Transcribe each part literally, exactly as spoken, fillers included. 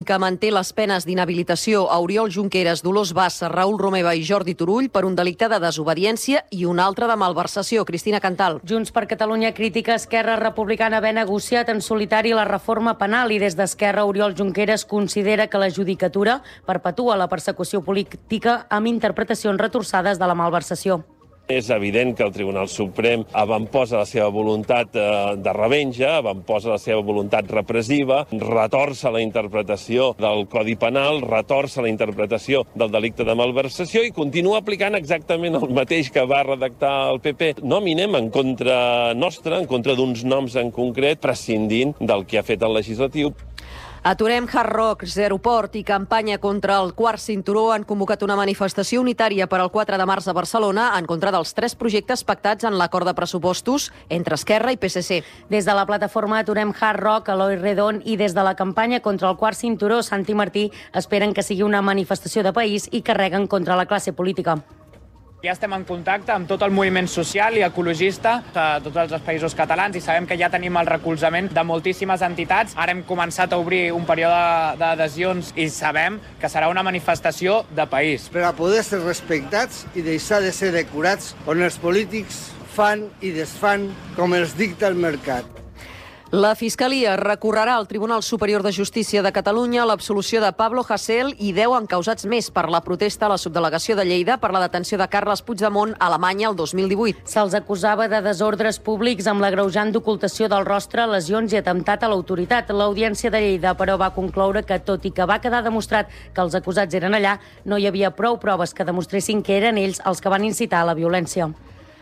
República manté les penes d'inhabilitació a Oriol Junqueras, Dolors Bassa, Raül Romeva i Jordi Turull per un delicte de desobediència i un altre de malversació. Cristina Cantal. Junts per Catalunya critica Esquerra Republicana haver negociat en solitari la reforma penal i des d'Esquerra Oriol Junqueras considera que la judicatura perpetua la persecució política amb interpretacions retorçades de la malversació. És evident que el Tribunal Suprem avantposa la seva voluntat de revenja, avantposa la seva voluntat repressiva, retorça la interpretació del Codi Penal, retorça la interpretació del delicte de malversació i continua aplicant exactament el mateix que va redactar el P P. Nominem en contra nostra, en contra d'uns noms en concret, prescindint del que ha fet el legislatiu. Aturem Hard Rock, Zeroport i campanya contra el quart cinturó han convocat una manifestació unitària per al quatre de març a Barcelona en contra dels tres projectes pactats en l'acord de pressupostos entre Esquerra i P S C. Des de la plataforma Aturem Hard Rock, Eloi Redon i des de la campanya contra el quart cinturó, Santi Martí, esperen que sigui una manifestació de país i carreguen contra la classe política. Ja estem en contacte amb tot el moviment social i ecologista de tots els països catalans i sabem que ja tenim el recolzament de moltíssimes entitats. Ara hem començat a obrir un període d'adhesions i sabem que serà una manifestació de país. Per a poder ser respectats i deixar de ser decorats on els polítics fan i desfan com els dicta el mercat. La Fiscalia recorrerà al Tribunal Superior de Justícia de Catalunya l'absolució de Pablo Hasél i deu encausats més per la protesta a la subdelegació de Lleida per la detenció de Carles Puigdemont a Alemanya el dos mil divuit. Se'ls acusava de desordres públics amb l'agreujant d'ocultació del rostre, lesions i atemptat a l'autoritat. L'Audiència de Lleida, però, va concloure que, tot i que va quedar demostrat que els acusats eren allà, no hi havia prou proves que demostressin que eren ells els que van incitar a la violència.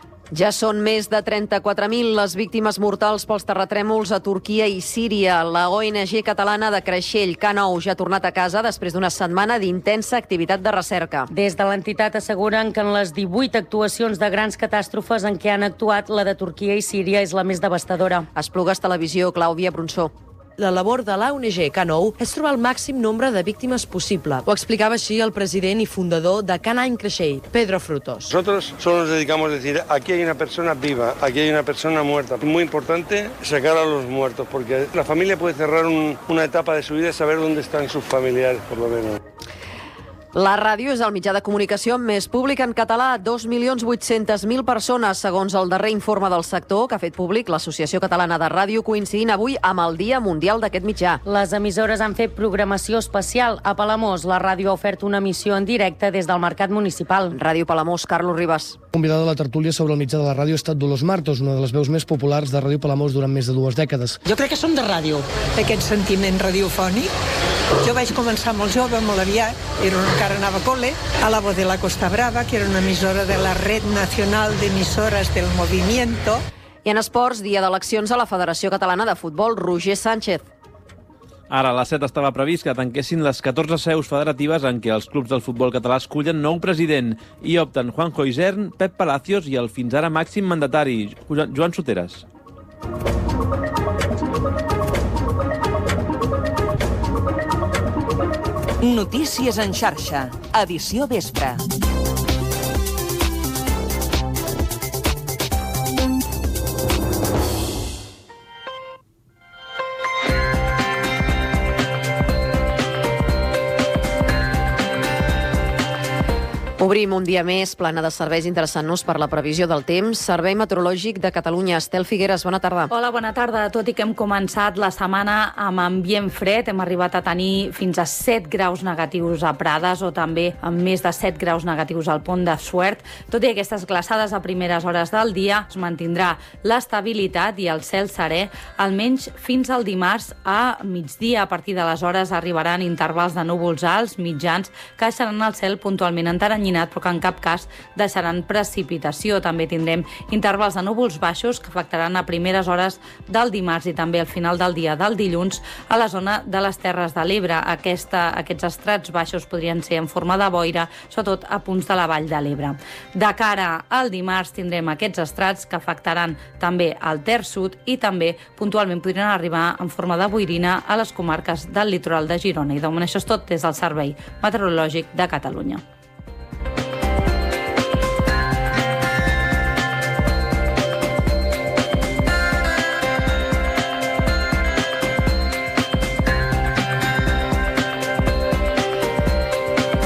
Ja són més de trenta-quatre mil les víctimes mortals pels terratrèmols a Turquia i Síria. La O N G catalana de Creixell, K nou, ja ha tornat a casa després d'una setmana d'intensa activitat de recerca. Des de l'entitat asseguren que en les divuit actuacions de grans catàstrofes en què han actuat, la de Turquia i Síria és la més devastadora. Esplugues Televisió, Clàudia Bronsó. La labor de l'O N G K nou és trobar el màxim nombre de víctimes possible. Ho explicava així el president i fundador de K nou Creixell, Pedro Frutos. Nosotros solo nos dedicamos a decir, aquí hay una persona viva, aquí hay una persona muerta. Es muy importante sacar a los muertos, porque la familia puede cerrar un, una etapa de su vida y saber dónde están sus familiares, por lo menos. La ràdio és el mitjà de comunicació més públic en català. dos milions vuit-centes mil persones, segons el darrer informe del sector que ha fet públic l'Associació Catalana de Ràdio, coincidint avui amb el Dia Mundial d'aquest mitjà. Les emissores han fet programació especial. A Palamós, la ràdio ha ofert una emissió en directe des del Mercat Municipal. Ràdio Palamós, Carlos Ribas. Convidada a la tertúlia sobre el mitjà de la ràdio ha estat Dolors Martos, una de les veus més populars de Ràdio Palamós durant més de dues dècades. Jo crec que som de ràdio, aquest sentiment radiofònic. Jo vaig començar molt jove, molt aviat, era encara anava a col·le, a la Voz de la Costa Brava, que era una emissora de la Red Nacional d'Emissoras del Movimiento. I en esports, dia d'eleccions a la Federació Catalana de Futbol, Roger Sánchez. Ara, a les set estava previst que tanquessin les catorze seus federatives en què els clubs del futbol català escullen nou president i opten Juanjo Isern, Pep Palacios i el fins ara màxim mandatari, Joan Soteras. Notícies en xarxa, edició vespre. Obrim un dia més, plana de serveis interessant-nos per la previsió del temps. Servei Meteorològic de Catalunya. Estel Figueres, bona tarda. Hola, bona tarda. Tot i que hem començat la setmana amb ambient fred, hem arribat a tenir fins a set graus negatius a Prades o també amb més de set graus negatius al Pont de Suert. Tot i aquestes glaçades a primeres hores del dia, es mantindrà l'estabilitat i el cel serè, almenys fins al dimarts a migdia. A partir d'aleshores arribaran intervals de núvols alts, mitjans, que deixaran el cel puntualment enteranyinat, però que en cap cas deixaran precipitació. També tindrem intervals de núvols baixos que afectaran a primeres hores del dimarts i també al final del dia del dilluns a la zona de les Terres de l'Ebre. Aquesta, aquests estrats baixos podrien ser en forma de boira, sobretot a punts de la Vall de l'Ebre. De cara al dimarts tindrem aquests estrats que afectaran també al Ter Sud i també puntualment podrien arribar en forma de boirina a les comarques del litoral de Girona. I de moment això és tot des del Servei Meteorològic de Catalunya.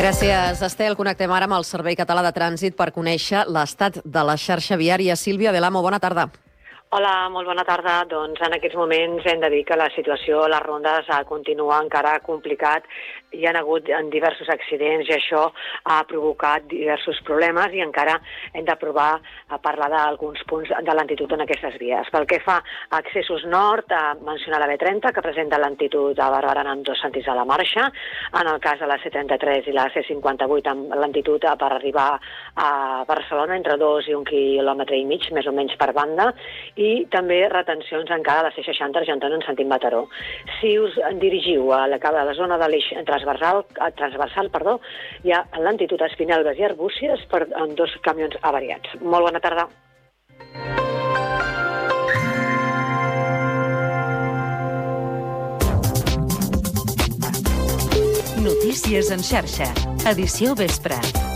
Gràcies, Estel. Connectem ara amb el Servei Català de Trànsit per conèixer l'estat de la xarxa viària. Sílvia Belamo, bona tarda. Hola, molt bona tarda. Doncs en aquests moments hem de dir que la situació a les rondes continua encara complicat. Hi ha hagut diversos accidents i això ha provocat diversos problemes i encara hem de provar a parlar d'alguns punts de lentitud en aquestes vies. Pel que fa a accessos nord, a mencionar la B trenta, que presenta lentitud a Barberana en dos sentits a la marxa. En el cas de la C trenta-tres i la C cinquanta-vuit amb lentitud per arribar a Barcelona entre dos i un quilòmetre i mig, més o menys per banda, i també retencions encara a la C seixanta Argentona en sentit Mataró. Si us dirigiu a la, a la zona de l'eix transversal, transversal perdó, hi ha lentitud a Espinelves i Arbúcies per amb dos camions avariats. Molt bona tarda. Notícies en xarxa. Edició vespre.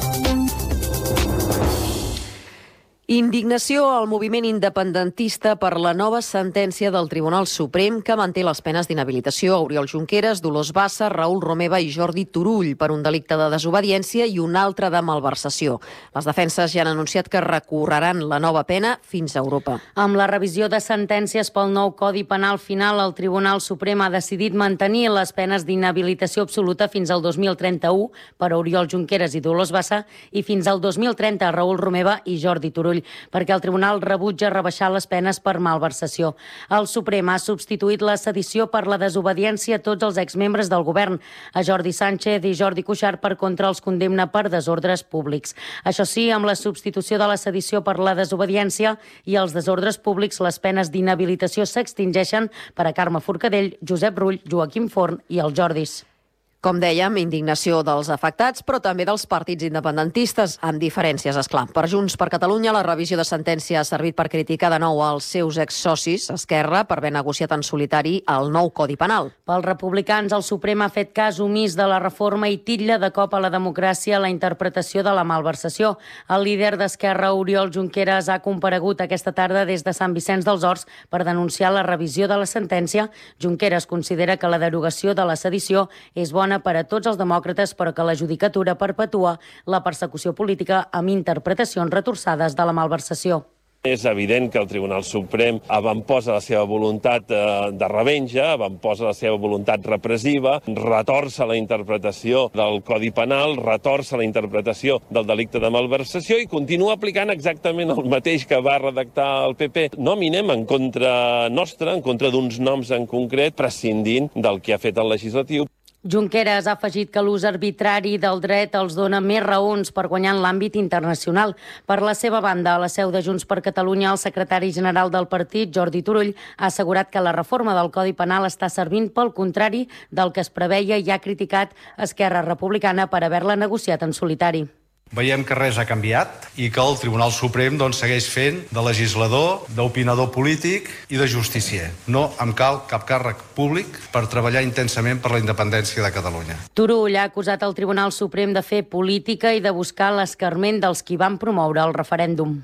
Indignació al moviment independentista per la nova sentència del Tribunal Suprem que manté les penes d'inhabilitació a Oriol Junqueras, Dolors Bassa, Raül Romeva i Jordi Turull per un delicte de desobediència i un altre de malversació. Les defenses ja han anunciat que recorreran la nova pena fins a Europa. Amb la revisió de sentències pel nou Codi Penal final, el Tribunal Suprem ha decidit mantenir les penes d'inhabilitació absoluta fins al dos mil trenta-u per a Oriol Junqueras i Dolors Bassa i fins al dos mil trenta a Raül Romeva i Jordi Turull, perquè el Tribunal rebutja rebaixar les penes per malversació. El Suprem ha substituït la sedició per la desobediència a tots els exmembres del govern. A Jordi Sánchez i Jordi Cuixart per contra els condemna per desordres públics. Això sí, amb la substitució de la sedició per la desobediència i els desordres públics, les penes d'inhabilitació s'extingeixen per a Carme Forcadell, Josep Rull, Joaquim Forn i els Jordis. Com dèiem, indignació dels afectats, però també dels partits independentistes, amb diferències, esclar. Per Junts per Catalunya, la revisió de sentència ha servit per criticar de nou els seus exsocis, Esquerra, per haver negociat en solitari el nou Codi Penal. Pels republicans, el Suprem ha fet cas omís de la reforma i titlla de cop a la democràcia la interpretació de la malversació. El líder d'Esquerra, Oriol Junqueras, ha comparegut aquesta tarda des de Sant Vicenç dels Horts per denunciar la revisió de la sentència. Junqueras considera que la derogació de la sedició és bona per a tots els demòcrates, però que la judicatura perpetua la persecució política amb interpretacions retorçades de la malversació. És evident que el Tribunal Suprem avantposa la seva voluntat de revenja, avantposa la seva voluntat repressiva, retorça la interpretació del Codi Penal, retorça la interpretació del delicte de malversació i continua aplicant exactament el mateix que va redactar el P P. Nominem en contra nostra, en contra d'uns noms en concret, prescindint del que ha fet el legislatiu. Junqueras ha afegit que l'ús arbitrari del dret els dona més raons per guanyar en l'àmbit internacional. Per la seva banda, a la seu de Junts per Catalunya, el secretari general del partit, Jordi Turull, ha assegurat que la reforma del Codi Penal està servint pel contrari del que es preveia i ha criticat Esquerra Republicana per haver-la negociat en solitari. Veiem que res ha canviat i que el Tribunal Suprem doncs, segueix fent de legislador, d'opinador polític i de justicier. No em cal cap càrrec públic per treballar intensament per la independència de Catalunya. Turull ha acusat el Tribunal Suprem de fer política i de buscar l'escarment dels qui van promoure el referèndum.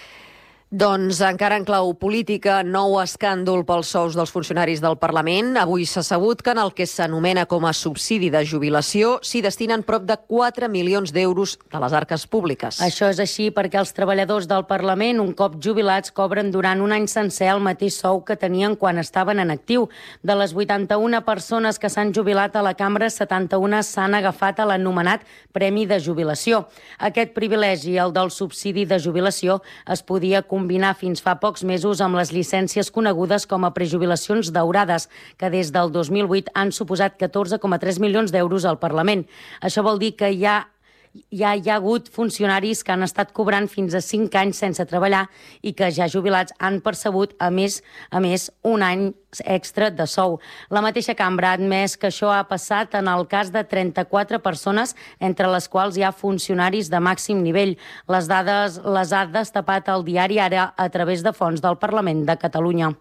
Doncs encara en clau política, nou escàndol pels sous dels funcionaris del Parlament. Avui s'ha sabut que en el que s'anomena com a subsidi de jubilació s'hi destinen prop de quatre milions d'euros de les arques públiques. Això és així perquè els treballadors del Parlament, un cop jubilats, cobren durant un any sencer el mateix sou que tenien quan estaven en actiu. De les vuitanta-una persones que s'han jubilat a la cambra, setanta-una s'han agafat a l'anomenat Premi de Jubilació. Aquest privilegi, el del subsidi de jubilació, es podia combinar fins fa pocs mesos amb les llicències conegudes com a prejubilacions daurades, que des del dos mil vuit han suposat catorze coma tres milions d'euros al Parlament. Això vol dir que hi ha Ja hi ha hagut funcionaris que han estat cobrant fins a cinc anys sense treballar i que ja jubilats han percebut, a més, a més un any extra de sou. La mateixa cambra ha admès que això ha passat en el cas de trenta-quatre persones, entre les quals hi ha funcionaris de màxim nivell. Les dades les ha destapat el diari Ara a través de fonts del Parlament de Catalunya.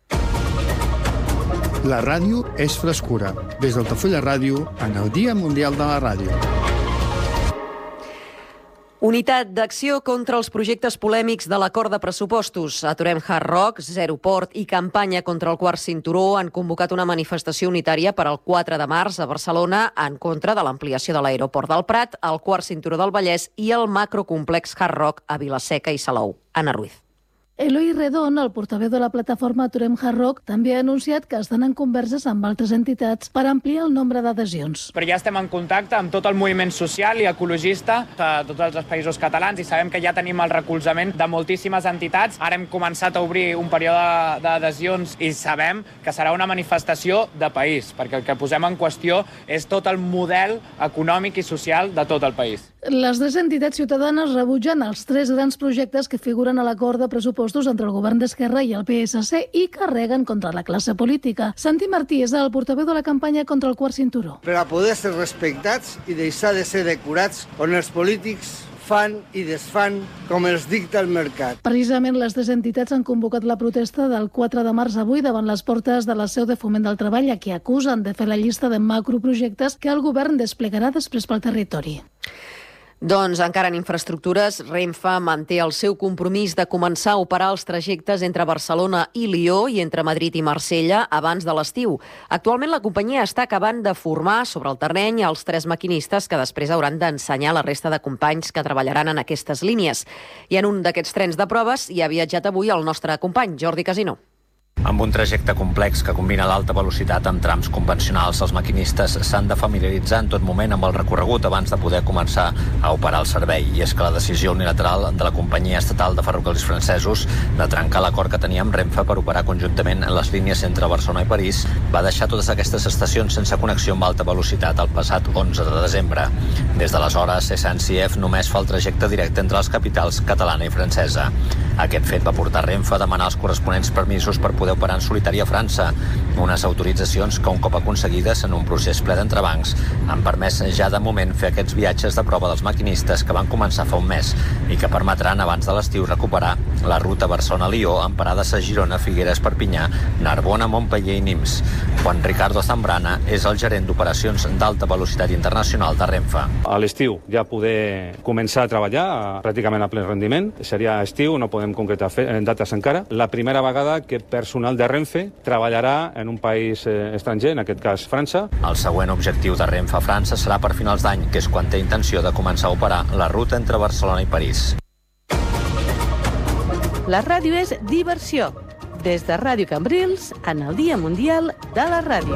La ràdio és frescura. Des d'Altafulla Ràdio, en el Dia Mundial de la Ràdio. Unitat d'acció contra els projectes polèmics de l'acord de pressupostos. Aturem Hard Rock, Zero Port i Campanya contra el quart cinturó han convocat una manifestació unitària per al quatre de març a Barcelona en contra de l'ampliació de l'aeroport del Prat, el quart cinturó del Vallès i el macrocomplex Hard Rock a Vila-seca i Salou. Anna Ruiz. Eloi Redon, el portaveu de la plataforma Aturem Hard Rock, també ha anunciat que estan en converses amb altres entitats per ampliar el nombre d'adhesions. Però ja estem en contacte amb tot el moviment social i ecologista de tots els països catalans i sabem que ja tenim el recolzament de moltíssimes entitats. Ara hem començat a obrir un període d'adhesions i sabem que serà una manifestació de país, perquè el que posem en qüestió és tot el model econòmic i social de tot el país. Les tres entitats ciutadanes rebutgen els tres grans projectes que figuren a l'acord de pressupostos entre el govern d'Esquerra i el P S C i carreguen contra la classe política. Santi Martí és el portaveu de la campanya contra el quart cinturó. Per a poder ser respectats i deixar de ser decorats on els polítics fan i desfan com els dicta el mercat. Precisament les tres entitats han convocat la protesta del quatre de març avui davant les portes de la seu de Foment del Treball, a qui acusen de fer la llista de macroprojectes que el govern desplegarà després pel territori. Doncs encara en infraestructures, Renfe manté el seu compromís de començar a operar els trajectes entre Barcelona i Lió i entre Madrid i Marsella abans de l'estiu. Actualment la companyia està acabant de formar sobre el terreny els tres maquinistes que després hauran d'ensenyar la resta de companys que treballaran en aquestes línies. I en un d'aquests trens de proves hi ha viatjat avui el nostre company, Jordi Casino. Amb un trajecte complex que combina l'alta velocitat amb trams convencionals, els maquinistes s'han de familiaritzar en tot moment amb el recorregut abans de poder començar a operar el servei. I és que la decisió unilateral de la companyia estatal de ferrocarrils francesos de trencar l'acord que tenia amb Renfe per operar conjuntament en les línies entre Barcelona i París va deixar totes aquestes estacions sense connexió amb alta velocitat el passat onze de desembre. Des d'aleshores, S N C F només fa el trajecte directe entre les capitals catalana i francesa. Aquest fet va portar Renfe a demanar els corresponents permisos per poder operar en solitari a França, unes autoritzacions que un cop aconseguides en un procés ple d'entrebancs han permès ja de moment fer aquests viatges de prova dels maquinistes que van començar fa un mes i que permetran abans de l'estiu recuperar la ruta Barcelona-Lió amb parades a Girona, Figueres, Perpinyà, Narbona, Montpeller i Nimes. Juan Ricardo Zambrana és el gerent d'operacions d'alta velocitat internacional de Renfe. A l'estiu ja poder començar a treballar pràcticament a ple rendiment. Seria estiu, no podem concretar dates encara. La primera vegada que personal de Renfe treballarà en un país eh, estranger, en aquest cas França. El següent objectiu de Renfe a França serà per finals d'any, que és quan té intenció de començar a operar la ruta entre Barcelona i París. La ràdio és diversió. Des de Ràdio Cambrils, en el Dia Mundial de la Ràdio.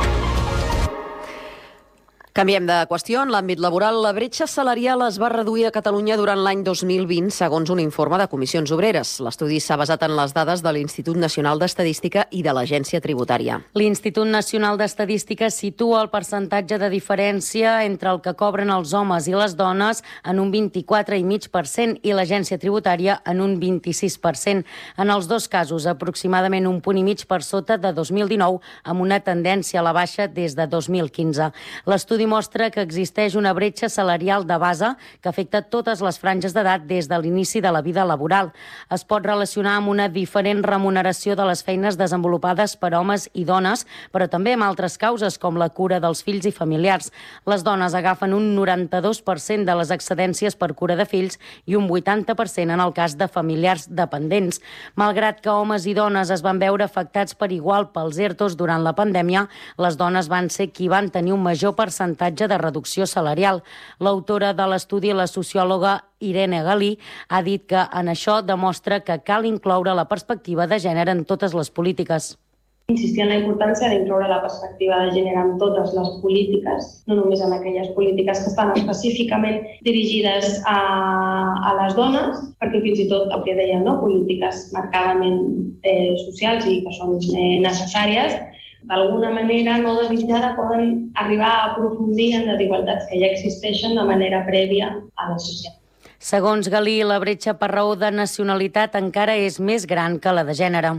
Canviem de qüestió. En l'àmbit laboral, la bretxa salarial es va reduir a Catalunya durant l'any dos mil vint, segons un informe de Comissions Obreres. L'estudi s'ha basat en les dades de l'Institut Nacional d'Estadística i de l'Agència Tributària. L'Institut Nacional d'Estadística situa el percentatge de diferència entre el que cobren els homes i les dones en un vint-i-quatre coma cinc per cent i l'Agència Tributària en un vint-i-sis per cent. En els dos casos, aproximadament un punt i mig per sota de dos mil dinou, amb una tendència a la baixa des de dos mil quinze. L'estudi mostra que existeix una bretxa salarial de base que afecta totes les franges d'edat des de l'inici de la vida laboral. Es pot relacionar amb una diferent remuneració de les feines desenvolupades per homes i dones, però també amb altres causes com la cura dels fills i familiars. Les dones agafen un noranta-dos per cent de les excedències per cura de fills i un vuitanta per cent en el cas de familiars dependents. Malgrat que homes i dones es van veure afectats per igual pels ERTOs durant la pandèmia, les dones van ser qui van tenir un major percentatge de reducció salarial. L'autora de l'estudi, la sociòloga Irene Galí, ha dit que en això demostra que cal incloure la perspectiva de gènere en totes les polítiques. Insistir en la importància d'incloure la perspectiva de gènere en totes les polítiques, no només en aquelles polítiques que estan específicament dirigides a, a les dones, perquè fins i tot el que deien, no? Polítiques marcadament eh, socials i que són eh, necessàries, d'alguna manera no desitjada poden arribar a aprofundir en desigualtats que ja existeixen de manera prèvia a la societat. Segons Galí, la bretxa per raó de nacionalitat encara és més gran que la de gènere.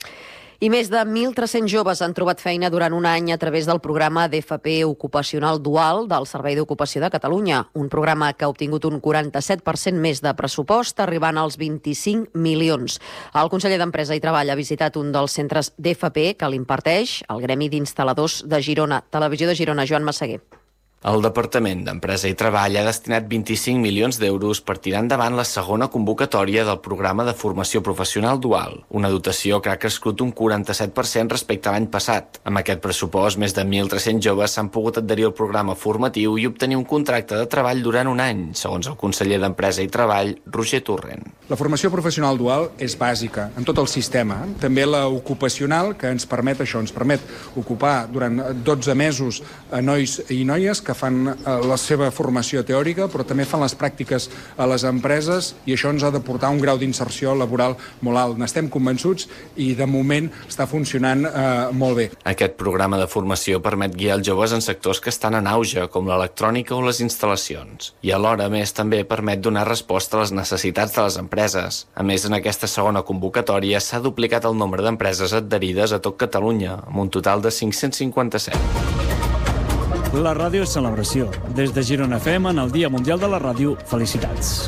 I més de mil tres-cents joves han trobat feina durant un any a través del programa d'F P Ocupacional Dual del Servei d'Ocupació de Catalunya, un programa que ha obtingut un quaranta-set per cent més de pressupost, arribant als vint-i-cinc milions. El conseller d'Empresa i Treball ha visitat un dels centres d'F P que l'imparteix, el Gremi d'Instal·ladors de Girona. Televisió de Girona, Joan Massaguer. El Departament d'Empresa i Treball ha destinat vint-i-cinc milions d'euros per tirar endavant la segona convocatòria del programa de formació professional dual, una dotació que ha crescut un quaranta-set per cent respecte a l'any passat. Amb aquest pressupost, més de mil tres-cents joves s'han pogut adherir al programa formatiu i obtenir un contracte de treball durant un any, segons el conseller d'Empresa i Treball, Roger Torrent. La formació professional dual és bàsica en tot el sistema, també la ocupacional, que ens permet això, ens permet ocupar durant dotze mesos a nois i noies que fan la seva formació teòrica, però també fan les pràctiques a les empreses, i això ens ha de portar un grau d'inserció laboral molt alt. N'estem convençuts i de moment està funcionant eh, molt bé. Aquest programa de formació permet guiar els joves en sectors que estan en auge, com l'electrònica o les instal·lacions, i alhora, a més, també permet donar resposta a les necessitats de les empreses. A més, en aquesta segona convocatòria s'ha duplicat el nombre d'empreses adherides a tot Catalunya, amb un total de cinc-cents cinquanta-set. La ràdio és celebració. Des de Girona F M, en el Dia Mundial de la Ràdio, felicitats.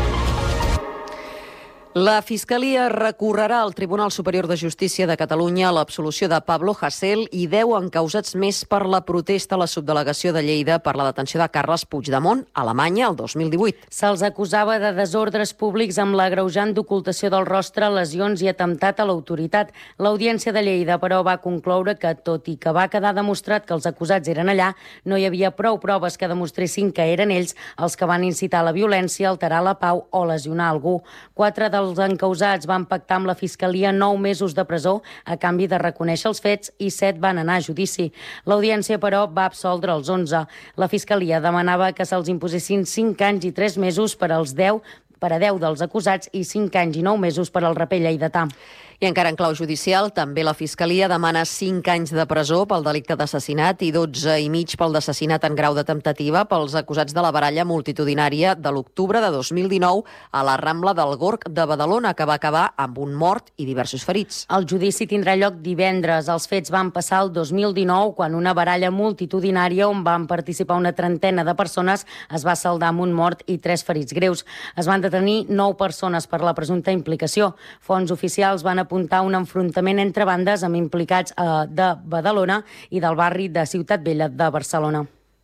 La Fiscalia recorrerà al Tribunal Superior de Justícia de Catalunya a l'absolució de Pablo Hasél i deu encausats més per la protesta a la subdelegació de Lleida per la detenció de Carles Puigdemont a Alemanya el dos mil divuit. Se'ls acusava de desordres públics amb l'agreujant d'ocultació del rostre, lesions i atemptat a l'autoritat. L'Audiència de Lleida, però, va concloure que, tot i que va quedar demostrat que els acusats eren allà, no hi havia prou proves que demostressin que eren ells els que van incitar la violència, alterar la pau o lesionar algú. Quatre dels Els encausats van pactar amb la Fiscalia nou mesos de presó a canvi de reconèixer els fets i set van anar a judici. L'Audiència, però, va absoldre els onze. La Fiscalia demanava que se'ls imposessin cinc anys i tres mesos per als deu per a deu dels acusats i cinc anys i nou mesos per al raper lleidatà. I encara en clau judicial, també la Fiscalia demana cinc anys de presó pel delicte d'assassinat i dotze i mig pel d'assassinat en grau de temptativa pels acusats de la baralla multitudinària de l'octubre de dos mil dinou a la Rambla del Gorg de Badalona, que va acabar amb un mort i diversos ferits. El judici tindrà lloc divendres. Els fets van passar el dos mil dinou, quan una baralla multitudinària on van participar una trentena de persones es va saldar amb un mort i tres ferits greus. Es van detenir nou persones per la presumpta implicació. Fonts oficials van apuntar un enfrontament entre bandes amb implicats eh, de Badalona i del barri de Ciutat Vella de Barcelona.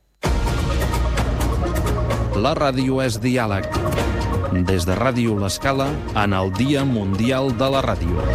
La ràdio és diàleg. Des de Ràdio L'Escala, en el Dia Mundial de la Ràdio.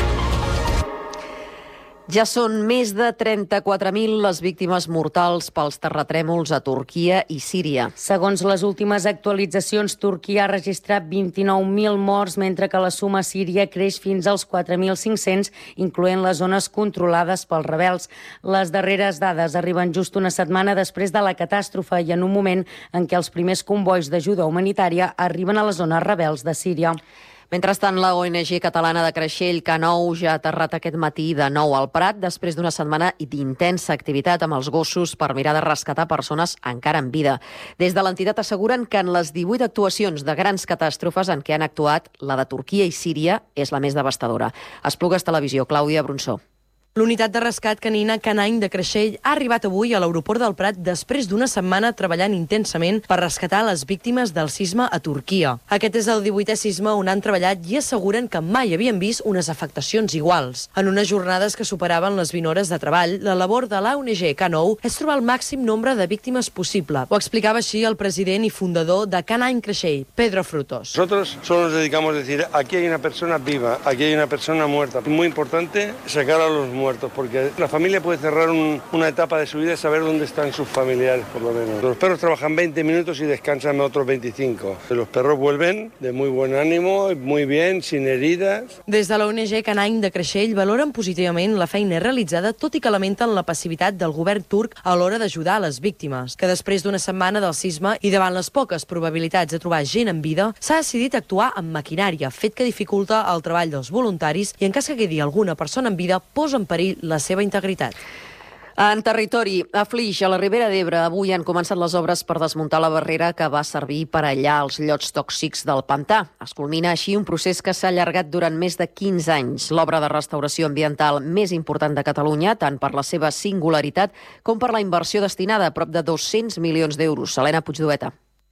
Ja són més de trenta-quatre mil les víctimes mortals pels terratrèmols a Turquia i Síria. Segons les últimes actualitzacions, Turquia ha registrat vint-i-nou mil morts, mentre que la suma síria creix fins als quatre mil cinc-cents, incloent les zones controlades pels rebels. Les darreres dades arriben just una setmana després de la catàstrofe i en un moment en què els primers convois d'ajuda humanitària arriben a les zones rebels de Síria. Mentrestant, la O N G catalana de Creixell, K nou, ja ha aterrat aquest matí de nou al Prat després d'una setmana d'intensa activitat amb els gossos per mirar de rescatar persones encara en vida. Des de l'entitat asseguren que en les divuit actuacions de grans catàstrofes en què han actuat, la de Turquia i Síria és la més devastadora. Esplugues Televisió, Clàudia Bronsó. L'unitat de rescat canina Canany de Creixell ha arribat avui a l'aeroport del Prat després d'una setmana treballant intensament per rescatar les víctimes del sisme a Turquia. Aquest és el divuitè sisme on han treballat i asseguren que mai havien vist unes afectacions iguals. En unes jornades que superaven les vint hores de treball, la labor de l'O N G K nou és trobar el màxim nombre de víctimes possible. Ho explicava així el president i fundador de Canany Creixell, Pedro Frutos. Nosotros solo nos dedicamos a decir, aquí hay una persona viva, aquí hay una persona muerta. Es muy importante sacar a los muertos, porque la familia puede cerrar un, una etapa de su vida y saber dónde están sus familiares, por lo menos. Los perros trabajan veinte minutos y descansan otros veinticinco. Los perros vuelven de muy buen ánimo, muy bien, sin heridas. Des de la O N G Canany de Creixell valoren positivament la feina realitzada, tot i que lamenten la passivitat del govern turc a l'hora d'ajudar a les víctimes, que després d'una setmana del sisme i davant les poques probabilitats de trobar gent en vida, s'ha decidit actuar amb maquinària, fet que dificulta el treball dels voluntaris i en cas que quedi alguna persona en vida posa en perill la seva integritat. En territori, a Flix, a la Ribera d'Ebre, avui han començat les obres per desmuntar la barrera que va servir per aïllar els llots tòxics del pantà. Es culmina així un procés que s'ha allargat durant més de quinze anys. L'obra de restauració ambiental més important de Catalunya, tant per la seva singularitat com per la inversió destinada a prop de dos-cents milions d'euros. Helena Puigdueta.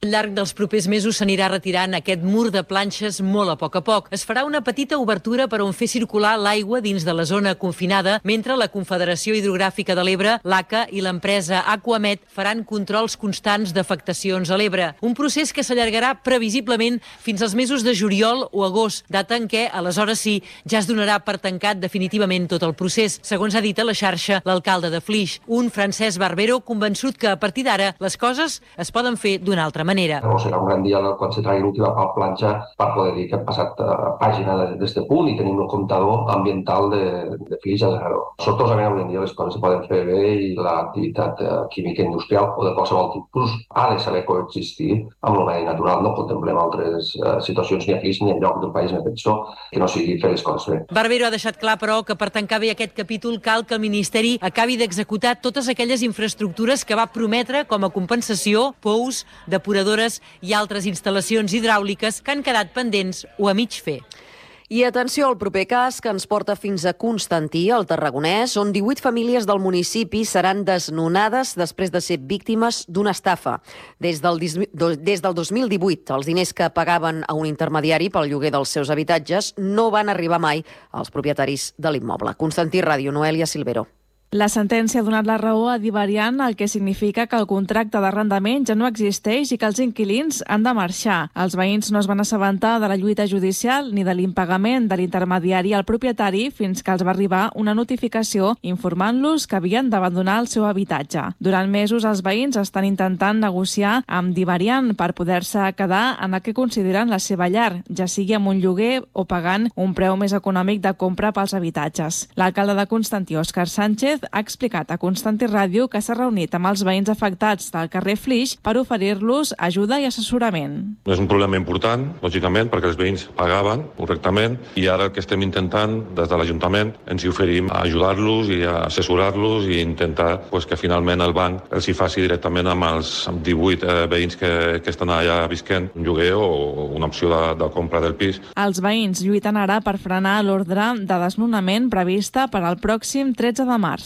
Al llarg dels propers mesos s'anirà retirant aquest mur de planxes molt a poc a poc. Es farà una petita obertura per on fer circular l'aigua dins de la zona confinada, mentre la Confederació Hidrogràfica de l'Ebre, l'A C A i l'empresa Aquamet faran controls constants d'afectacions a l'Ebre. Un procés que s'allargarà previsiblement fins als mesos de juliol o agost, data en què, aleshores sí, ja es donarà per tancat definitivament tot el procés, segons ha dit a la xarxa l'alcalde de Flix, un Francesc Barbero convençut que a partir d'ara les coses es poden fer d'una altra manera. No serà un gran dia quan se tregui l'última planxa per poder dir que hem passat a pàgina d'este punt i tenim el comptador ambiental de, de Flix a zero. Sortosament avui en dia les coses se poden fer bé i l'activitat química industrial o de qualsevol tipus ha de saber coexistir amb el medi natural. No contemplem altres uh, situacions ni a Flix ni enlloc del país, me penso, que no sigui fer les coses bé. Barbero ha deixat clar, però, que per tancar bé aquest capítol cal que el Ministeri acabi d'executar totes aquelles infraestructures que va prometre com a compensació, pous, depuradors i altres instal·lacions hidràuliques que han quedat pendents o a mig fer. I atenció al proper cas que ens porta fins a Constantí, al Tarragonès, on divuit famílies del municipi seran desnonades després de ser víctimes d'una estafa. Des del, des del dos mil divuit, els diners que pagaven a un intermediari pel lloguer dels seus habitatges no van arribar mai als propietaris de l'immoble. Constantí Ràdio, Noelia Silvero. La sentència ha donat la raó a Divarian, el que significa que el contracte d'arrendament ja no existeix i que els inquilins han de marxar. Els veïns no es van assabentar de la lluita judicial ni de l'impagament de l'intermediari al propietari fins que els va arribar una notificació informant-los que havien d'abandonar el seu habitatge. Durant mesos els veïns estan intentant negociar amb Divarian per poder-se quedar en el que consideren la seva llar, ja sigui amb un lloguer o pagant un preu més econòmic de compra pels habitatges. L'alcalde de Constantí, Òscar Sánchez, ha explicat a Constantí Ràdio que s'ha reunit amb els veïns afectats del carrer Flix per oferir-los ajuda i assessorament. És un problema important, lògicament, perquè els veïns pagaven correctament i ara el que estem intentant des de l'Ajuntament ens hi oferim a ajudar-los i a assessorar-los i intentar pues, que finalment el banc els hi faci directament amb els divuit eh, veïns que, que estan allà visquent un lloguer o una opció de, de compra del pis. Els veïns lluiten ara per frenar l'ordre de desnonament prevista per al pròxim tretze de març.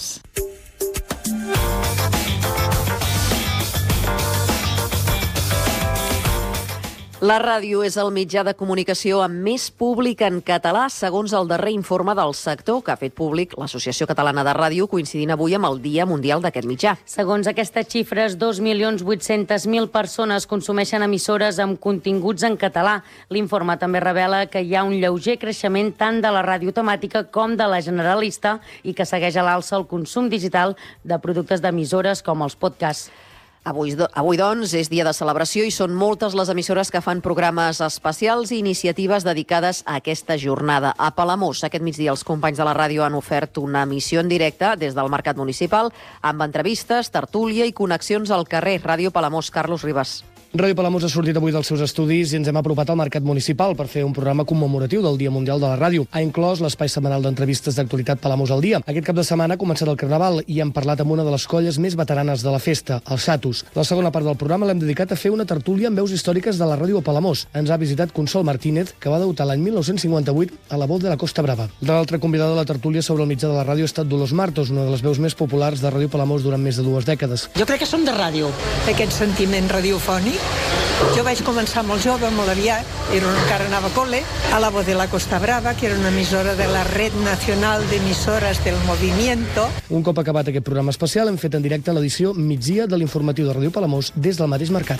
La ràdio és el mitjà de comunicació amb més públic en català, segons el darrer informe del sector que ha fet públic l'Associació Catalana de Ràdio, coincidint avui amb el Dia Mundial d'aquest mitjà. Segons aquestes xifres, dos milions vuit-cents mil persones consumeixen emissores amb continguts en català. L'informe també revela que hi ha un lleuger creixement tant de la ràdio temàtica com de la generalista i que segueix a l'alça el consum digital de productes d'emissores com els podcasts. Avui, avui, doncs, és dia de celebració i són moltes les emissores que fan programes especials i iniciatives dedicades a aquesta jornada. A Palamós, aquest migdia, els companys de la ràdio han ofert una emissió en directe des del Mercat Municipal amb entrevistes, tertúlia i connexions al carrer. Ràdio Palamós, Carlos Ribas. Ràdio Palamós ha sortit avui dels seus estudis i ens hem apropat al Mercat Municipal per fer un programa commemoratiu del Dia Mundial de la Ràdio. Ha inclòs l'espai setmanal d'entrevistes d'actualitat Palamós al dia. Aquest cap de setmana ha començat el Carnaval i hem parlat amb una de les colles més veteranes de la festa, els Xatos. La segona part del programa l'hem dedicat a fer una tertúlia amb veus històriques de la ràdio a Palamós. Ens ha visitat Consol Martínez, que va debutar l'any mil nou-cents cinquanta-vuit a la Voz de la Costa Brava. L'altra convidada de la tertúlia sobre el mitjà de la ràdio ha estat Dolors Martos, una de les veus més populars de Ràdio Palamós durant més de dues dècades. Jo crec que som de ràdio, aquest sentiment radiofònic. Jo vaig començar molt jove, molt aviat, era encara anava a col·le, a la Voz de la Costa Brava, que era una emissora de la Red Nacional d'Emissoras del Movimiento. Un cop acabat aquest programa especial, hem fet en directe l'edició migdia de l'informatiu de Ràdio Palamós des del mateix mercat.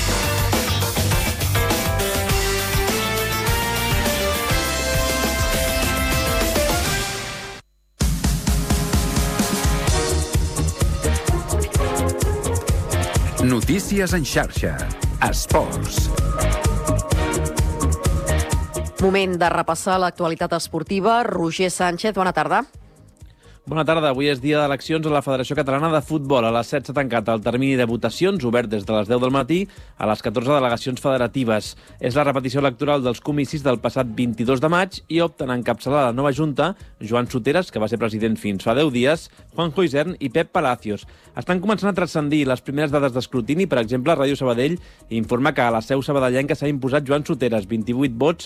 Notícies en xarxa. Esports. Moment de repassar l'actualitat esportiva. Roger Sánchez, bona tarda. Bona tarda. Avui és dia d'eleccions a la Federació Catalana de Futbol. A les set s'ha tancat el termini de votacions, obert des de les deu del matí a les catorze delegacions federatives. És la repetició electoral dels comicis del passat vint-i-dos de maig i opten a encapçalar la nova junta Joan Soteres, que va ser president fins fa deu dies, Juanjo Isern i Pep Palacios. Estan començant a transcendir les primeres dades d'escrutini. Per exemple, Ràdio Sabadell informa que a la seu sabadellenca s'ha imposat Joan Soteres, vint-i-vuit vots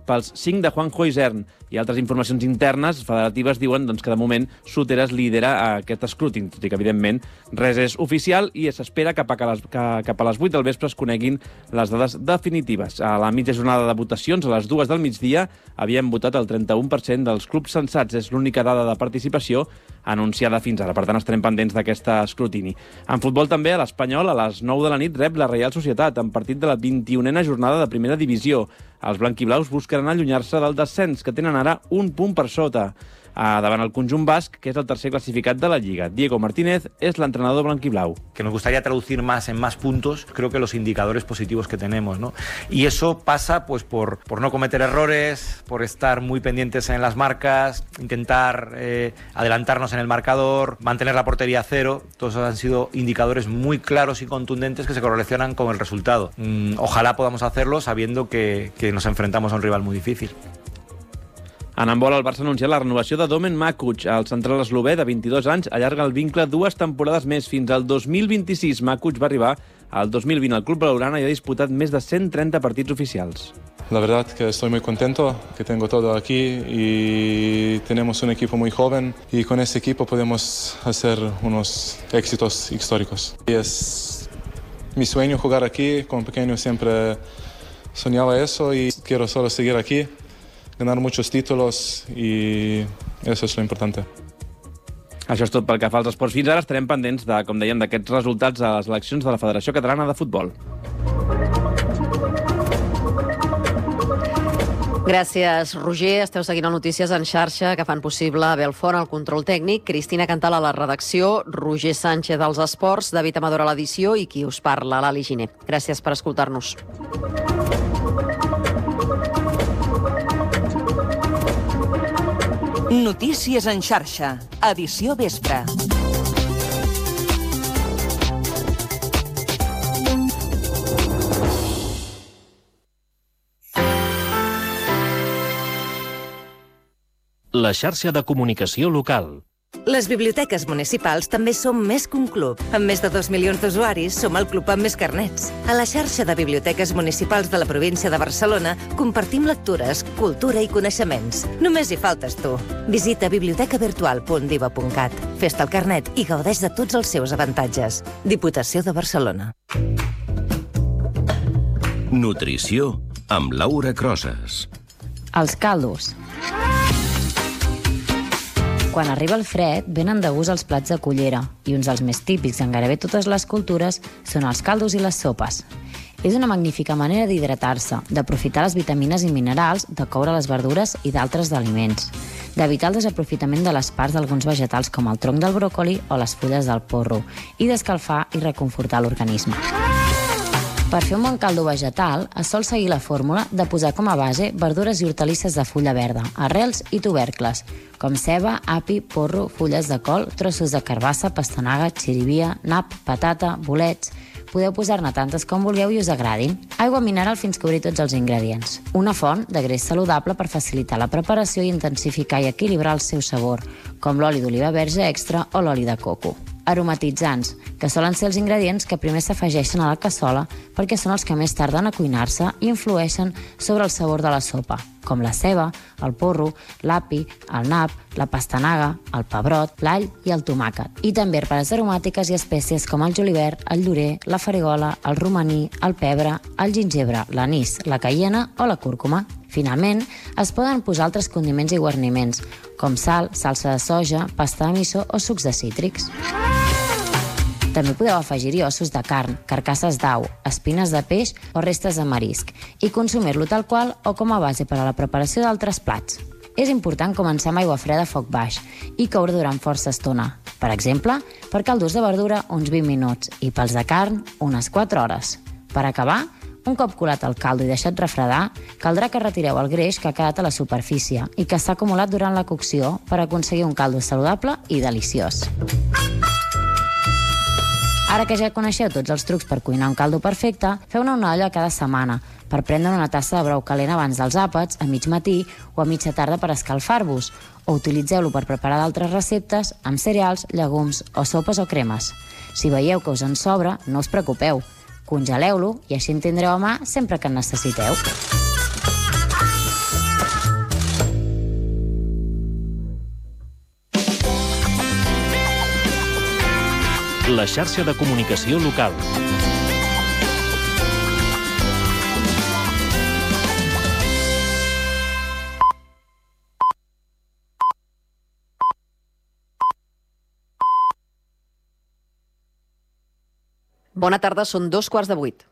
pels cinc de Juanjo Isern. I altres informacions internes federatives diuen doncs, que de moment Soteres lidera aquest escrutini, tot i que evidentment res és oficial i s'espera que cap a les, que, cap a les vuit del vespre es coneguin les dades definitives. A la mitja jornada de votacions, a les dues del migdia, havien votat el trenta-u per cent dels clubs censats. És l'única dada de participació anunciada fins ara. Per tant, estarem pendents d'aquest escrutini. En futbol també, a l'Espanyol, a les nou de la nit, rep la Reial Societat, en partit de la vint-i-unena jornada de primera divisió. Els blanquiblaus buscaran allunyar-se del descens, que tenen ara un punt per sota. Uh, davant el conjunt basc, que és el tercer clasificat de la Lliga. Diego Martínez es el entrenador blanquiblau. Que nos gustaría traducir más en más puntos, creo que los indicadores positivos que tenemos, ¿no? Y eso pasa pues por, por no cometer errores, por estar muy pendientes en las marcas, intentar eh, adelantarnos en el marcador, mantener la portería a cero. Todos han sido indicadores muy claros y contundentes que se correlacionan con el resultado. Mm, ojalá podamos hacerlo sabiendo que, que nos enfrentamos a un rival muy difícil. En handbol, el Barça ha anunciat la renovació de Domen Makuc. El central eslové, de vint-i-dos anys, allarga el vincle dues temporades més, fins al dos mil vint-i-sis. Makuc va arribar al dos mil vint al club blaugrana i ha disputat més de cent trenta partits oficials. La verdad que estoy muy contento, que tengo todo aquí y tenemos un equipo muy joven y con este equipo podemos hacer unos éxitos históricos. Y es mi sueño jugar aquí, como pequeño siempre soñaba eso y quiero solo seguir aquí, ganar muchos títulos y eso es lo importante. Això és tot pel que fa als esports. Fins ara estarem pendents, de, com dèiem, d'aquests resultats a les eleccions de la Federació Catalana de Futbol. Gràcies, Roger. Esteu seguint el Notícies en xarxa, que fan possible Belfont, el control tècnic, Cristina Cantal a la redacció, Roger Sánchez als esports, David Amador a l'edició i qui us parla, l'Ali Giner. Gràcies per escoltar-nos. Notícies en xarxa, edició vespre. La xarxa de comunicació local. Les biblioteques municipals també som més que un club. Amb més de dos milions d'usuaris, som el club amb més carnets. A la xarxa de biblioteques municipals de la província de Barcelona compartim lectures, cultura i coneixements. Només hi faltes tu. Visita biblioteca virtual punt diva punt cat. Fes-te el carnet i gaudeix de tots els seus avantatges. Diputació de Barcelona. Nutrició amb Laura Crosas. Els caldos. Quan arriba el fred, venen de gust els plats de cullera, i uns dels més típics en gairebé totes les cultures són els caldos i les sopes. És una magnífica manera d'hidratar-se, d'aprofitar les vitamines i minerals, de coure les verdures i d'altres aliments, d'evitar el desaprofitament de les parts d'alguns vegetals com el tronc del bròcoli o les fulles del porro, i d'escalfar i reconfortar l'organisme. Per fer un bon caldo vegetal, es sol seguir la fórmula de posar com a base verdures i hortalisses de fulla verda, arrels i tubercles, com ceba, api, porro, fulles de col, trossos de carbassa, pastanaga, xirivia, nap, patata, bolets. Podeu posar-ne tantes com vulgueu i us agradin. Aigua mineral fins cobrir tots els ingredients. Una font de greix saludable per facilitar la preparació i intensificar i equilibrar el seu sabor, com l'oli d'oliva verge extra o l'oli de coco. Aromatitzants, que solen ser els ingredients que primer s'afegeixen a la cassola perquè són els que més tarden a cuinar-se i influeixen sobre el sabor de la sopa, com la ceba, el porro, l'api, el nap, la pastanaga, el pebrot, l'all i el tomàquet. I també herbes aromàtiques i espècies com el julivert, el llorer, la farigola, el romaní, el pebre, el gingebre, l'anís, la caiena o la cúrcuma. Finalment, es poden posar altres condiments i guarniments, com sal, salsa de soja, pasta de miso o sucs de cítrics. També podeu afegir-hi ossos de carn, carcasses d'au, espines de peix o restes de marisc i consumir-lo tal qual o com a base per a la preparació d'altres plats. És important començar amb aigua freda a foc baix i coure durant força estona. Per exemple, per caldurs de verdura uns vint minuts i pels de carn unes quatre hores. Per acabar, un cop colat el caldo i deixat refredar, caldrà que retireu el greix que ha quedat a la superfície i que s'ha acumulat durant la cocció per aconseguir un caldo saludable i deliciós. Ara que ja coneixeu tots els trucs per cuinar un caldo perfecte, feu-ne una olla cada setmana per prendre una tassa de brou calent abans dels àpats, a mig matí o a mitja tarda per escalfar-vos, o utilitzeu-lo per preparar d'altres receptes amb cereals, llegums o sopes o cremes. Si veieu que us en sobra, no us preocupeu. Congeleu-lo i així en tindreu a mà sempre que en necessiteu. la xarxa de comunicació local. Bona tarda, són dos quarts de vuit.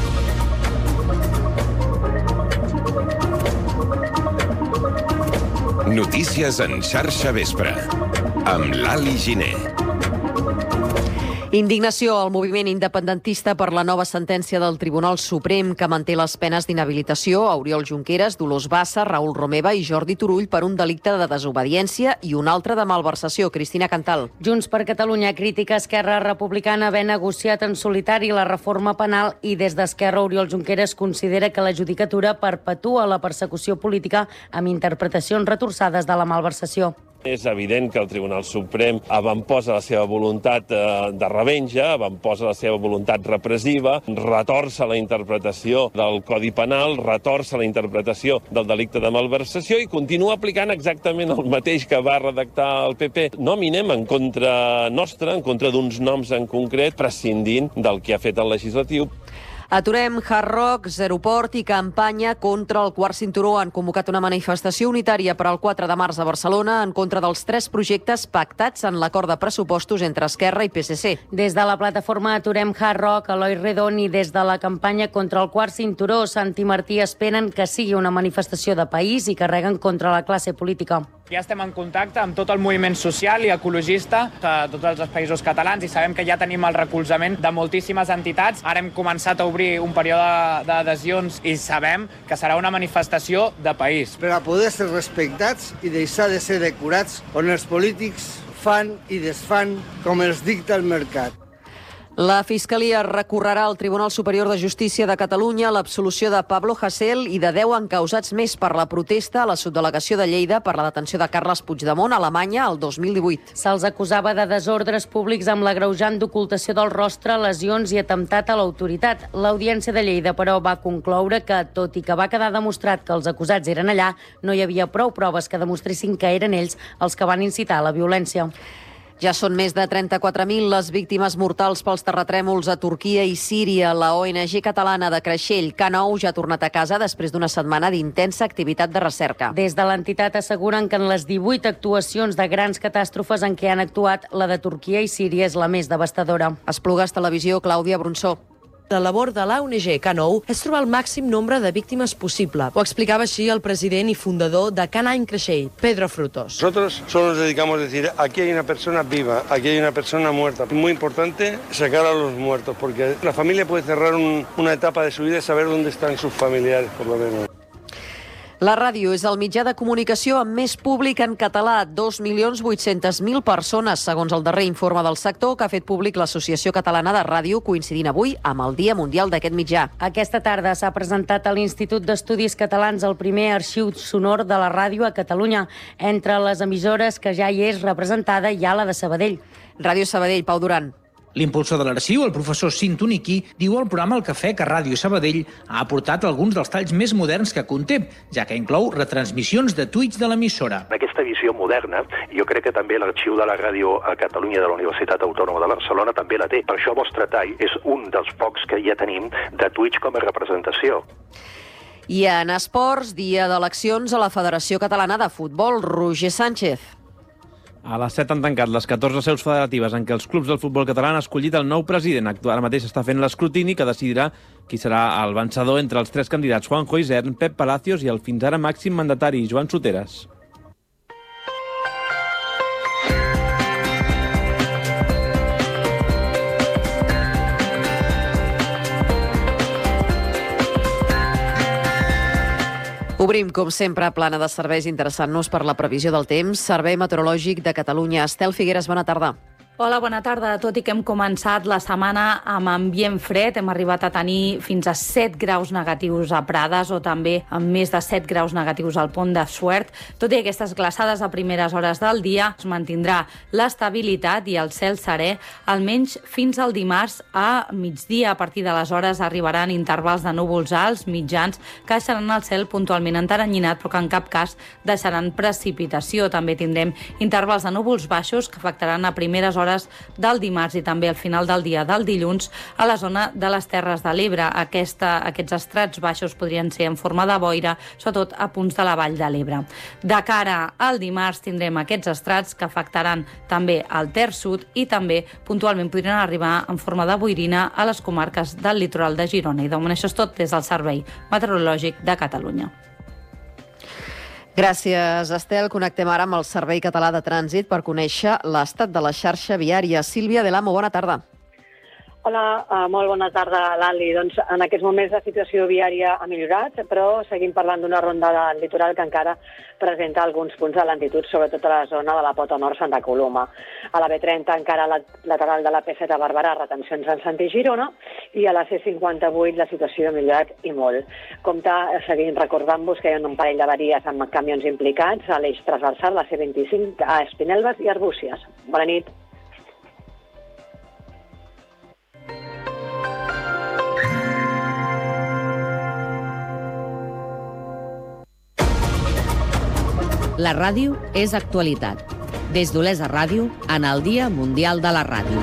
Notícies en xarxa vespre, amb l'Ali Giner. Indignació al moviment independentista per la nova sentència del Tribunal Suprem que manté les penes d'inhabilitació a Oriol Junqueras, Dolors Bassa, Raül Romeva i Jordi Turull per un delicte de desobediència i un altre de malversació. Cristina Cantal. Junts per Catalunya critica Esquerra Republicana haver negociat en solitari la reforma penal i des d'Esquerra Oriol Junqueras considera que la judicatura perpetua la persecució política amb interpretacions retorçades de la malversació. És evident que el Tribunal Suprem avantposa la seva voluntat de revenja, avantposa la seva voluntat repressiva, retorça la interpretació del Codi Penal, retorça la interpretació del delicte de malversació i continua aplicant exactament el mateix que va redactar el P P. No minem en contra nostra, en contra d'uns noms en concret, prescindint del que ha fet el legislatiu. Aturem Hard Rock, Aeroport i campanya contra el quart cinturó. Han convocat una manifestació unitària per al quatre de març a Barcelona en contra dels tres projectes pactats en l'acord de pressupostos entre Esquerra i P S C. Des de la plataforma Aturem Hard Rock, Eloi Redon, i des de la campanya contra el quart cinturó, Santi Martí, esperen que sigui una manifestació de país i carreguen contra la classe política. Ja estem en contacte amb tot el moviment social i ecologista de tots els països catalans i sabem que ja tenim el recolzament de moltíssimes entitats. Ara hem començat a obrir un període d'adhesions i sabem que serà una manifestació de país. Per a poder ser respectats i deixar de ser decorats on els polítics fan i desfan com els dicta el mercat. La Fiscalia recorrerà al Tribunal Superior de Justícia de Catalunya l'absolució de Pablo Hasél i de deu encausats més per la protesta a la subdelegació de Lleida per la detenció de Carles Puigdemont a Alemanya el dos mil divuit. Se'ls acusava de desordres públics amb l'agreujant d'ocultació del rostre, lesions i atemptat a l'autoritat. L'Audiència de Lleida, però, va concloure que, tot i que va quedar demostrat que els acusats eren allà, no hi havia prou proves que demostressin que eren ells els que van incitar la violència. Ja són més de trenta-quatre mil les víctimes mortals pels terratrèmols a Turquia i Síria. La O N G catalana de Creixell, K nou, ja ha tornat a casa després d'una setmana d'intensa activitat de recerca. Des de l'entitat asseguren que en les divuit actuacions de grans catàstrofes en què han actuat, la de Turquia i Síria és la més devastadora. Esplugues Televisió, Clàudia Bronsó. La labor de l'O N G K nou és trobar el màxim nombre de víctimes possible. Ho explicava així el president i fundador de Can Any Creixell, Pedro Frutos. Nosotros solo nos dedicamos a decir, aquí hay una persona viva, aquí hay una persona muerta. Es muy importante sacar a los muertos, porque la familia puede cerrar un, una etapa de su vida y saber dónde están sus familiares, por lo menos. La ràdio és el mitjà de comunicació amb més públic en català, dos milions vuit-cents mil persones, segons el darrer informe del sector que ha fet públic l'Associació Catalana de Ràdio, coincidint avui amb el Dia Mundial d'aquest mitjà. Aquesta tarda s'ha presentat a l'Institut d'Estudis Catalans el primer arxiu sonor de la ràdio a Catalunya. Entre les emissores que ja hi és representada hi ha la de Sabadell. Ràdio Sabadell, Pau Duran. L'impulsor de l'arxiu, el professor Sintoniqui, diu al programa El Cafè que Ràdio Sabadell ha aportat alguns dels talls més moderns que conté, ja que inclou retransmissions de tuits de l'emissora. En aquesta visió moderna, jo crec que també l'arxiu de la ràdio a Catalunya de la Universitat Autònoma de Barcelona també la té. Per això el vostre tall és un dels pocs que ja tenim de tuits com a representació. I en esports, dia d'eleccions a la Federació Catalana de Futbol. Roger Sánchez. A les set han tancat les catorze seus federatives en què els clubs del futbol català han escollit el nou president. Ara mateix està fent l'escrutini que decidirà qui serà el vencedor entre els tres candidats, Juanjo Isern, Pep Palacios i el fins ara màxim mandatari, Joan Soteres. Obrim, com sempre, plana de serveis interessant-nos per la previsió del temps. Servei Meteorològic de Catalunya. Estel Figueres, bona tarda. Hola, bona tarda. Tot i que hem començat la setmana amb ambient fred, hem arribat a tenir fins a set graus negatius a Prades o també amb més de set graus negatius al Pont de Suert. Tot i aquestes glaçades a primeres hores del dia, es mantindrà l'estabilitat i el cel serè, almenys fins al dimarts a migdia. A partir d'aleshores arribaran intervals de núvols alts, mitjans, que deixaran el cel puntualment enteranyinat, però que en cap cas deixaran precipitació. També tindrem intervals de núvols baixos que afectaran a primeres hores hores del dimarts i també al final del dia del dilluns a la zona de les Terres de l'Ebre. Aquesta, aquests estrats baixos podrien ser en forma de boira, sobretot a punts de la Vall de l'Ebre. De cara al dimarts tindrem aquests estrats que afectaran també al Ter Sud i també puntualment podrien arribar en forma de boirina a les comarques del litoral de Girona. I de moment això és tot des del Servei Meteorològic de Catalunya. Gràcies, Estel. Connectem ara amb el Servei Català de Trànsit per conèixer l'estat de la xarxa viària. Sílvia Delamo, bona tarda. Hola, uh, molt bona tarda, Lali. Doncs en aquests moments la situació viària ha millorat, però seguim parlant d'una ronda del litoral que encara presenta alguns punts de lentitud, sobretot a la zona de la Pota Nord Santa Coloma. A la B trenta encara la lateral de la P set a Barberà, retencions en sentit Girona, i a la C cinquanta-vuit la situació ha millorat i molt. Compte, seguint recordant-vos que hi ha un parell d'avaries amb camions implicats a l'eix transversal, la C vint-i-cinc, a Espinelves i Arbúcies. Bona nit. La ràdio és actualitat. Des d'Olesa Ràdio, en el Dia Mundial de la Ràdio.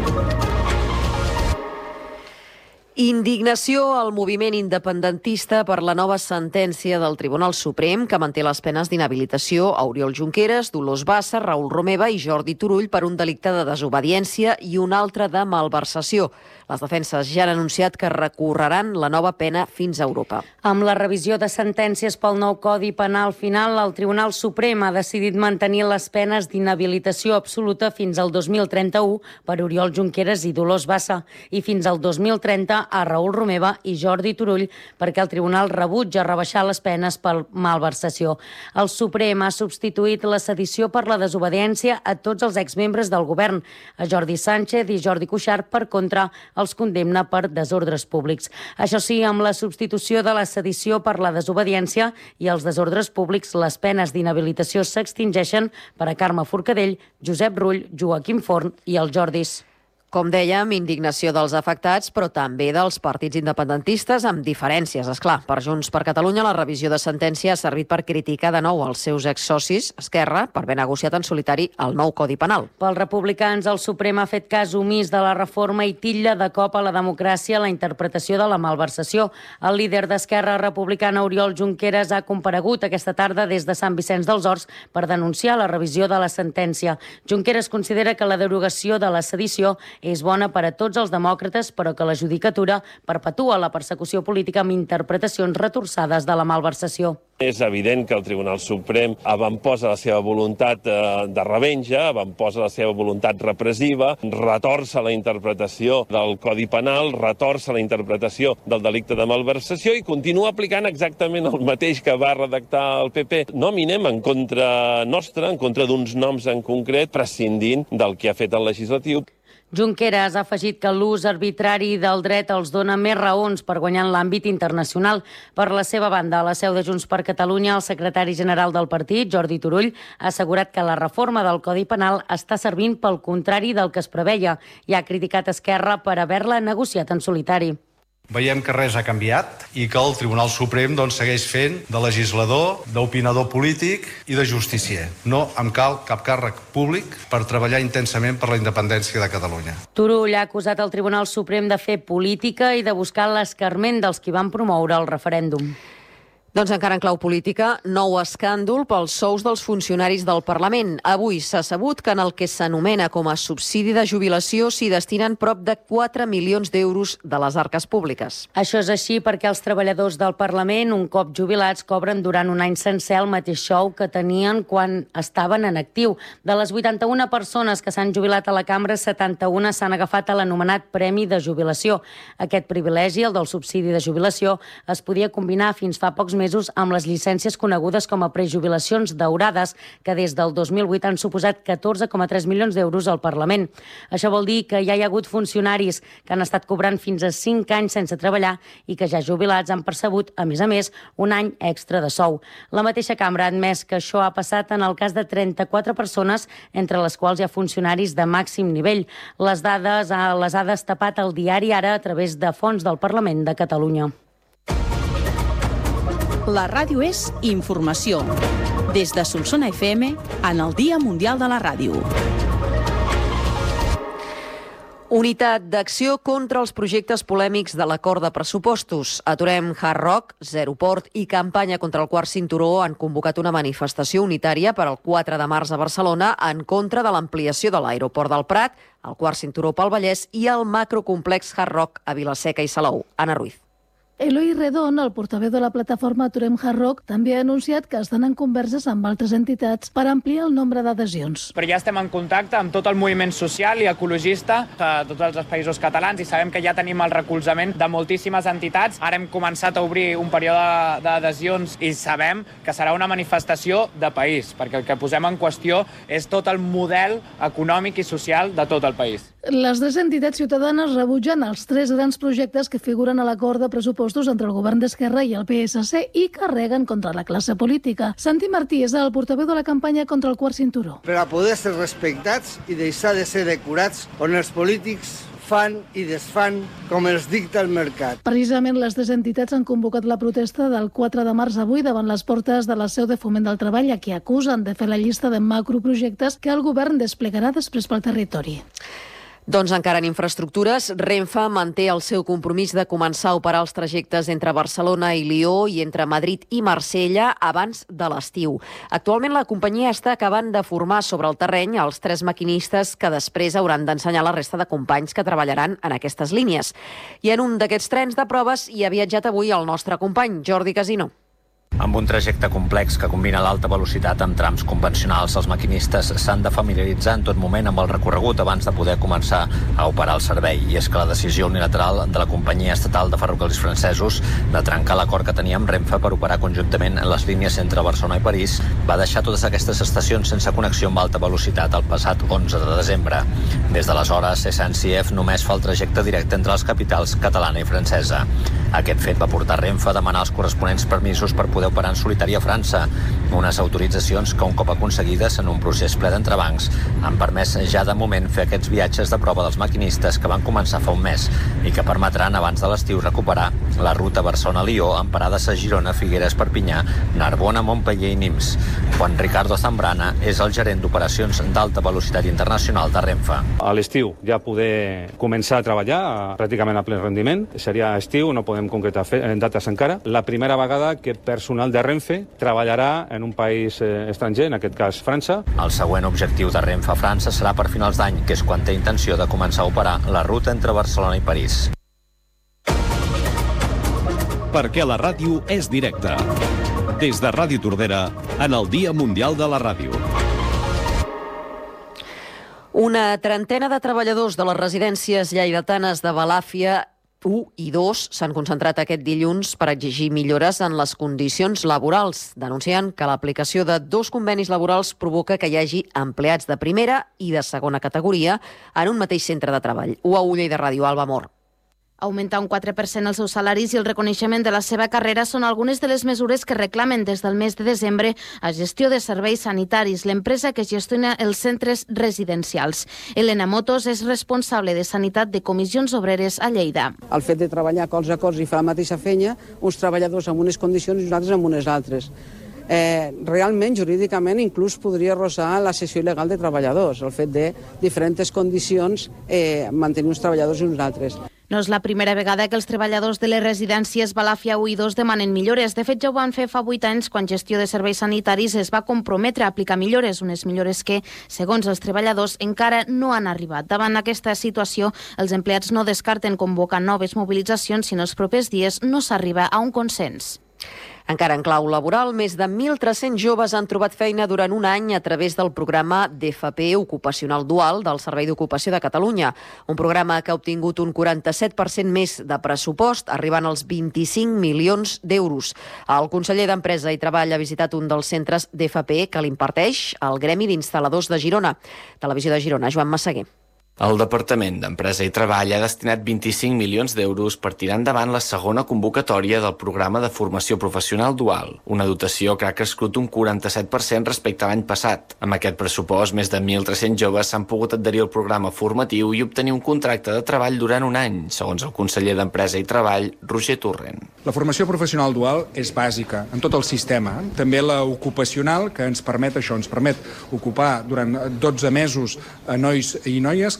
Indignació al moviment independentista per la nova sentència del Tribunal Suprem que manté les penes d'inhabilitació a Oriol Junqueras, Dolors Bassa, Raül Romeva i Jordi Turull per un delicte de desobediència i un altre de malversació. Les defenses ja han anunciat que recorreran la nova pena fins a Europa. Amb la revisió de sentències pel nou Codi Penal final, el Tribunal Suprem ha decidit mantenir les penes d'inhabilitació absoluta fins al dos mil trenta-u per Oriol Junqueras i Dolors Bassa i fins al dos mil trenta a Raül Romeva i Jordi Turull perquè el Tribunal rebutja rebaixar les penes per malversació. El Suprem ha substituït la sedició per la desobediència a tots els exmembres del govern. A Jordi Sánchez i Jordi Cuixart, per contra, els condemna per desordres públics. Això sí, amb la substitució de la sedició per la desobediència i els desordres públics, les penes d'inhabilitació s'extingeixen per a Carme Forcadell, Josep Rull, Joaquim Forn i els Jordis. Com dèiem, indignació dels afectats, però també dels partits independentistes, amb diferències, esclar. Per Junts per Catalunya, la revisió de sentència ha servit per criticar de nou els seus exsocis, Esquerra, per haver negociat en solitari el nou Codi Penal. Pels republicans, el Suprem ha fet cas omís de la reforma i titlla de cop a la democràcia la interpretació de la malversació. El líder d'Esquerra Republicana, Oriol Junqueras, ha comparegut aquesta tarda des de Sant Vicenç dels Horts per denunciar la revisió de la sentència. Junqueras considera que la derogació de la sedició és bona per a tots els demòcrates, però que la judicatura perpetua la persecució política amb interpretacions retorçades de la malversació. És evident que el Tribunal Suprem avantposa la seva voluntat de revenja, avantposa la seva voluntat repressiva, retorça la interpretació del Codi Penal, retorça la interpretació del delicte de malversació i continua aplicant exactament el mateix que va redactar el P P. No minem en contra nostra, en contra d'uns noms en concret, prescindint del que ha fet el legislatiu. Junqueras ha afegit que l'ús arbitrari del dret els dona més raons per guanyar en l'àmbit internacional. Per la seva banda, a la seu de Junts per Catalunya, el secretari general del partit, Jordi Turull, ha assegurat que la reforma del Codi Penal està servint pel contrari del que es preveia i ha criticat Esquerra per haver-la negociat en solitari. Veiem que res ha canviat i que el Tribunal Suprem doncs, segueix fent de legislador, d'opinador polític i de justicier. No em cal cap càrrec públic per treballar intensament per la independència de Catalunya. Turull ha acusat el Tribunal Suprem de fer política i de buscar l'escarment dels qui van promoure el referèndum. Doncs encara en clau política, nou escàndol pels sous dels funcionaris del Parlament. Avui s'ha sabut que en el que s'anomena com a subsidi de jubilació s'hi destinen prop de quatre milions d'euros de les arques públiques. Això és així perquè els treballadors del Parlament, un cop jubilats, cobren durant un any sencer el mateix sou que tenien quan estaven en actiu. De les vuitanta-una persones que s'han jubilat a la cambra, setanta-una s'han agafat a l'anomenat Premi de Jubilació. Aquest privilegi, el del subsidi de jubilació, es podia combinar fins fa pocs mesos amb les llicències conegudes com a prejubilacions daurades, que des del dos mil vuit han suposat catorze coma tres milions d'euros al Parlament. Això vol dir que ja hi ha hagut funcionaris que han estat cobrant fins a cinc anys sense treballar i que ja jubilats han percebut, a més a més, un any extra de sou. La mateixa cambra ha admès que això ha passat en el cas de trenta-quatre persones, entre les quals hi ha funcionaris de màxim nivell. Les dades les ha destapat el diari Ara a través de fonts del Parlament de Catalunya. La ràdio és informació. Des de Solsona F M, en el Dia Mundial de la Ràdio. Unitat d'acció contra els projectes polèmics de l'acord de pressupostos. Aturem Hard Rock, Zero Port i Campanya contra el quart cinturó han convocat una manifestació unitària per al quatre de març a Barcelona en contra de l'ampliació de l'aeroport del Prat, el quart cinturó pel Vallès i el macrocomplex Hard Rock a Vila-seca i Salou. Anna Ruiz. Eloi Redon, el portaveu de la plataforma Aturem Hard Rock, també ha anunciat que estan en converses amb altres entitats per ampliar el nombre d'adhesions. Però ja estem en contacte amb tot el moviment social i ecologista de tots els països catalans i sabem que ja tenim el recolzament de moltíssimes entitats. Ara hem començat a obrir un període d'adhesions i sabem que serà una manifestació de país, perquè el que posem en qüestió és tot el model econòmic i social de tot el país. Les tres entitats ciutadanes rebutgen els tres grans projectes que figuren a l'acord de pressupostos entre el govern d'Esquerra i el P S C i carreguen contra la classe política. Santi Martí és el portaveu de la campanya contra el quart cinturó. Per a poder ser respectats i deixar de ser decorats on els polítics fan i desfan com els dicta el mercat. Precisament les tres entitats han convocat la protesta del quatre de març avui davant les portes de la seu de Foment del Treball, a qui acusen de fer la llista de macroprojectes que el govern desplegarà després pel territori. Doncs encara en infraestructures, Renfe manté el seu compromís de començar a operar els trajectes entre Barcelona i Lió i entre Madrid i Marsella abans de l'estiu. Actualment la companyia està acabant de formar sobre el terreny els tres maquinistes que després hauran d'ensenyar la resta de companys que treballaran en aquestes línies. I en un d'aquests trens de proves hi ha viatjat avui el nostre company, Jordi Casino. Amb un trajecte complex que combina l'alta velocitat amb trams convencionals, els maquinistes s'han de familiaritzar en tot moment amb el recorregut abans de poder començar a operar el servei. I és que la decisió unilateral de la companyia estatal de ferrocarrils francesos de trencar l'acord que tenia amb Renfe per operar conjuntament en les línies entre Barcelona i París va deixar totes aquestes estacions sense connexió amb alta velocitat el passat onze de desembre. Des d'aleshores, S N C F només fa el trajecte directe entre les capitals catalana i francesa. Aquest fet va portar Renfe a demanar els corresponents permisos per poder operar en solitari a França, unes autoritzacions que un cop aconseguides en un procés ple d'entrebancs han permès ja de moment fer aquests viatges de prova dels maquinistes que van començar fa un mes i que permetran abans de l'estiu recuperar la ruta Barcelona-Lió amb parades a Girona, Figueres, Perpinyà, Narbona, Montpeller i Nimes. Juan Ricardo Zambrana és el gerent d'operacions d'alta velocitat internacional de Renfe. A l'estiu ja poder començar a treballar pràcticament a ple rendiment. Seria estiu, no podem concretar dates encara. La primera vegada que personal de Renfe treballarà en un país estranger, en aquest cas França. El següent objectiu de Renfe a França serà per finals d'any, que és quan té intenció de començar a operar la ruta entre Barcelona i París. Perquè la ràdio és directa. Des de Ràdio Tordera, en el Dia Mundial de la Ràdio. Una trentena de treballadors de les residències lleidatanes de Balàfia u i dos s'han concentrat aquest dilluns per exigir millores en les condicions laborals. Denuncien que l'aplicació de dos convenis laborals provoca que hi hagi empleats de primera i de segona categoria en un mateix centre de treball. U A U Lleida Ràdio, Alba Mor. Augmentar un quatre per cent els seus salaris i el reconeixement de la seva carrera són algunes de les mesures que reclamen des del mes de desembre a Gestió de Serveis Sanitaris, l'empresa que gestiona els centres residencials. Elena Motos és responsable de Sanitat de Comissions Obreres a Lleida. El fet de treballar colze a colze i fer la mateixa feina, uns treballadors amb unes condicions i uns altres amb unes altres. Eh, realment, jurídicament, inclús podria arrossar la cessió il·legal de treballadors, el fet de diferents condicions eh, mantenir uns treballadors i uns altres. No és la primera vegada que els treballadors de les residències Balàfia u i dos demanen millores. De fet, ja ho van fer fa vuit anys quan Gestió de Serveis Sanitaris es va comprometre a aplicar millores, unes millores que, segons els treballadors, encara no han arribat. Davant aquesta situació, els empleats no descarten convocar noves mobilitzacions si en els propers dies no s'arriba a un consens. Encara en clau laboral, més de mil tres-cents joves han trobat feina durant un any a través del programa D F P Ocupacional Dual del Servei d'Ocupació de Catalunya, un programa que ha obtingut un quaranta-set per cent més de pressupost, arribant als vint-i-cinc milions d'euros. El conseller d'Empresa i Treball ha visitat un dels centres D F P que l'imparteix al Gremi d'Instal·ladors de Girona. Televisió de Girona, Joan Massaguer. El Departament d'Empresa i Treball ha destinat vint-i-cinc milions d'euros per tirar endavant la segona convocatòria del programa de formació professional dual, una dotació que ha crescut un quaranta-set per cent respecte a l'any passat. Amb aquest pressupost, més de mil tres-cents joves s'han pogut adherir al programa formatiu i obtenir un contracte de treball durant un any, segons el conseller d'Empresa i Treball, Roger Torrent. La formació professional dual és bàsica en tot el sistema, també la ocupacional, que ens permet això, ens permet ocupar durant dotze mesos a nois i noies que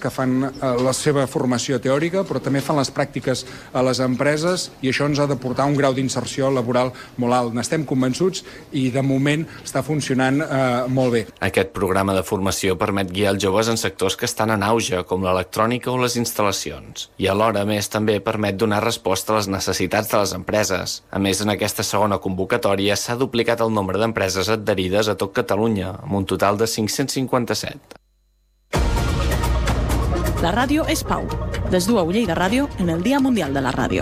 que fan la seva formació teòrica, però també fan les pràctiques a les empreses, i això ens ha de portar un grau d'inserció laboral molt alt. N'estem convençuts i de moment està funcionant eh, molt bé. Aquest programa de formació permet guiar els joves en sectors que estan en auge, com l'electrònica o les instal·lacions. I alhora, a més, també permet donar resposta a les necessitats de les empreses. A més, en aquesta segona convocatòria s'ha duplicat el nombre d'empreses adherides a tot Catalunya, amb un total de cinc-cents cinquanta-set. La ràdio és Pau. Des d'U A Lleida Ràdio en el Dia Mundial de la Ràdio.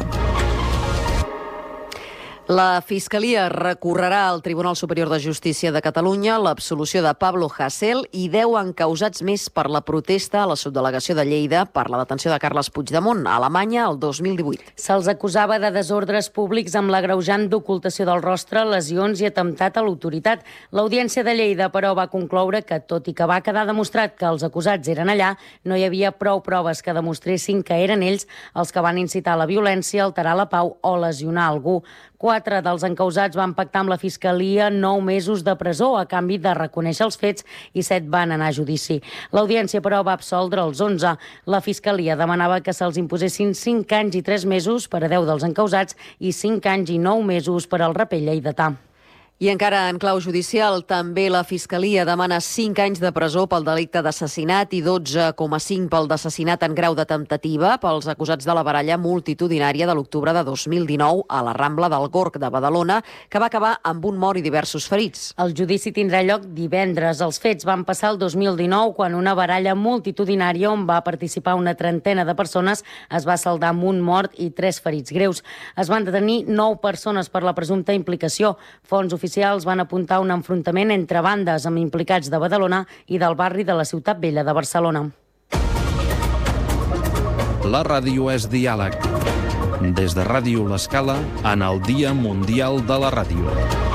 La Fiscalia recorrerà al Tribunal Superior de Justícia de Catalunya l'absolució de Pablo Hasél i deu encausats més per la protesta a la subdelegació de Lleida per la detenció de Carles Puigdemont a Alemanya el dos mil divuit. Se'ls acusava de desordres públics amb l'agreujant d'ocultació del rostre, lesions i atemptat a l'autoritat. L'Audiència de Lleida, però, va concloure que, tot i que va quedar demostrat que els acusats eren allà, no hi havia prou proves que demostressin que eren ells els que van incitar la violència, alterar la pau o lesionar algú. Quatre dels encausats van pactar amb la Fiscalia nou mesos de presó a canvi de reconèixer els fets i set van anar a judici. L'Audiència, però, va absoldre els onze. La Fiscalia demanava que se'ls imposessin cinc anys i tres mesos per a deu dels encausats i cinc anys i nou mesos per al rapell lleidatà. I encara en clau judicial, també la Fiscalia demana cinc anys de presó pel delicte d'assassinat i dotze coma cinc pel d'assassinat en grau de temptativa pels acusats de la baralla multitudinària de l'octubre de dos mil dinou a la Rambla del Gorg de Badalona, que va acabar amb un mort i diversos ferits. El judici tindrà lloc divendres. Els fets van passar el dos mil dinou, quan una baralla multitudinària on va participar una trentena de persones es va saldar amb un mort i tres ferits greus. Es van detenir nou persones per la presumpta implicació. Fons oficials oficials van apuntar un enfrontament entre bandes amb implicats de Badalona i del barri de la Ciutat Vella de Barcelona. La ràdio és diàleg. Des de Ràdio L'Escala, en el Dia Mundial de la Ràdio.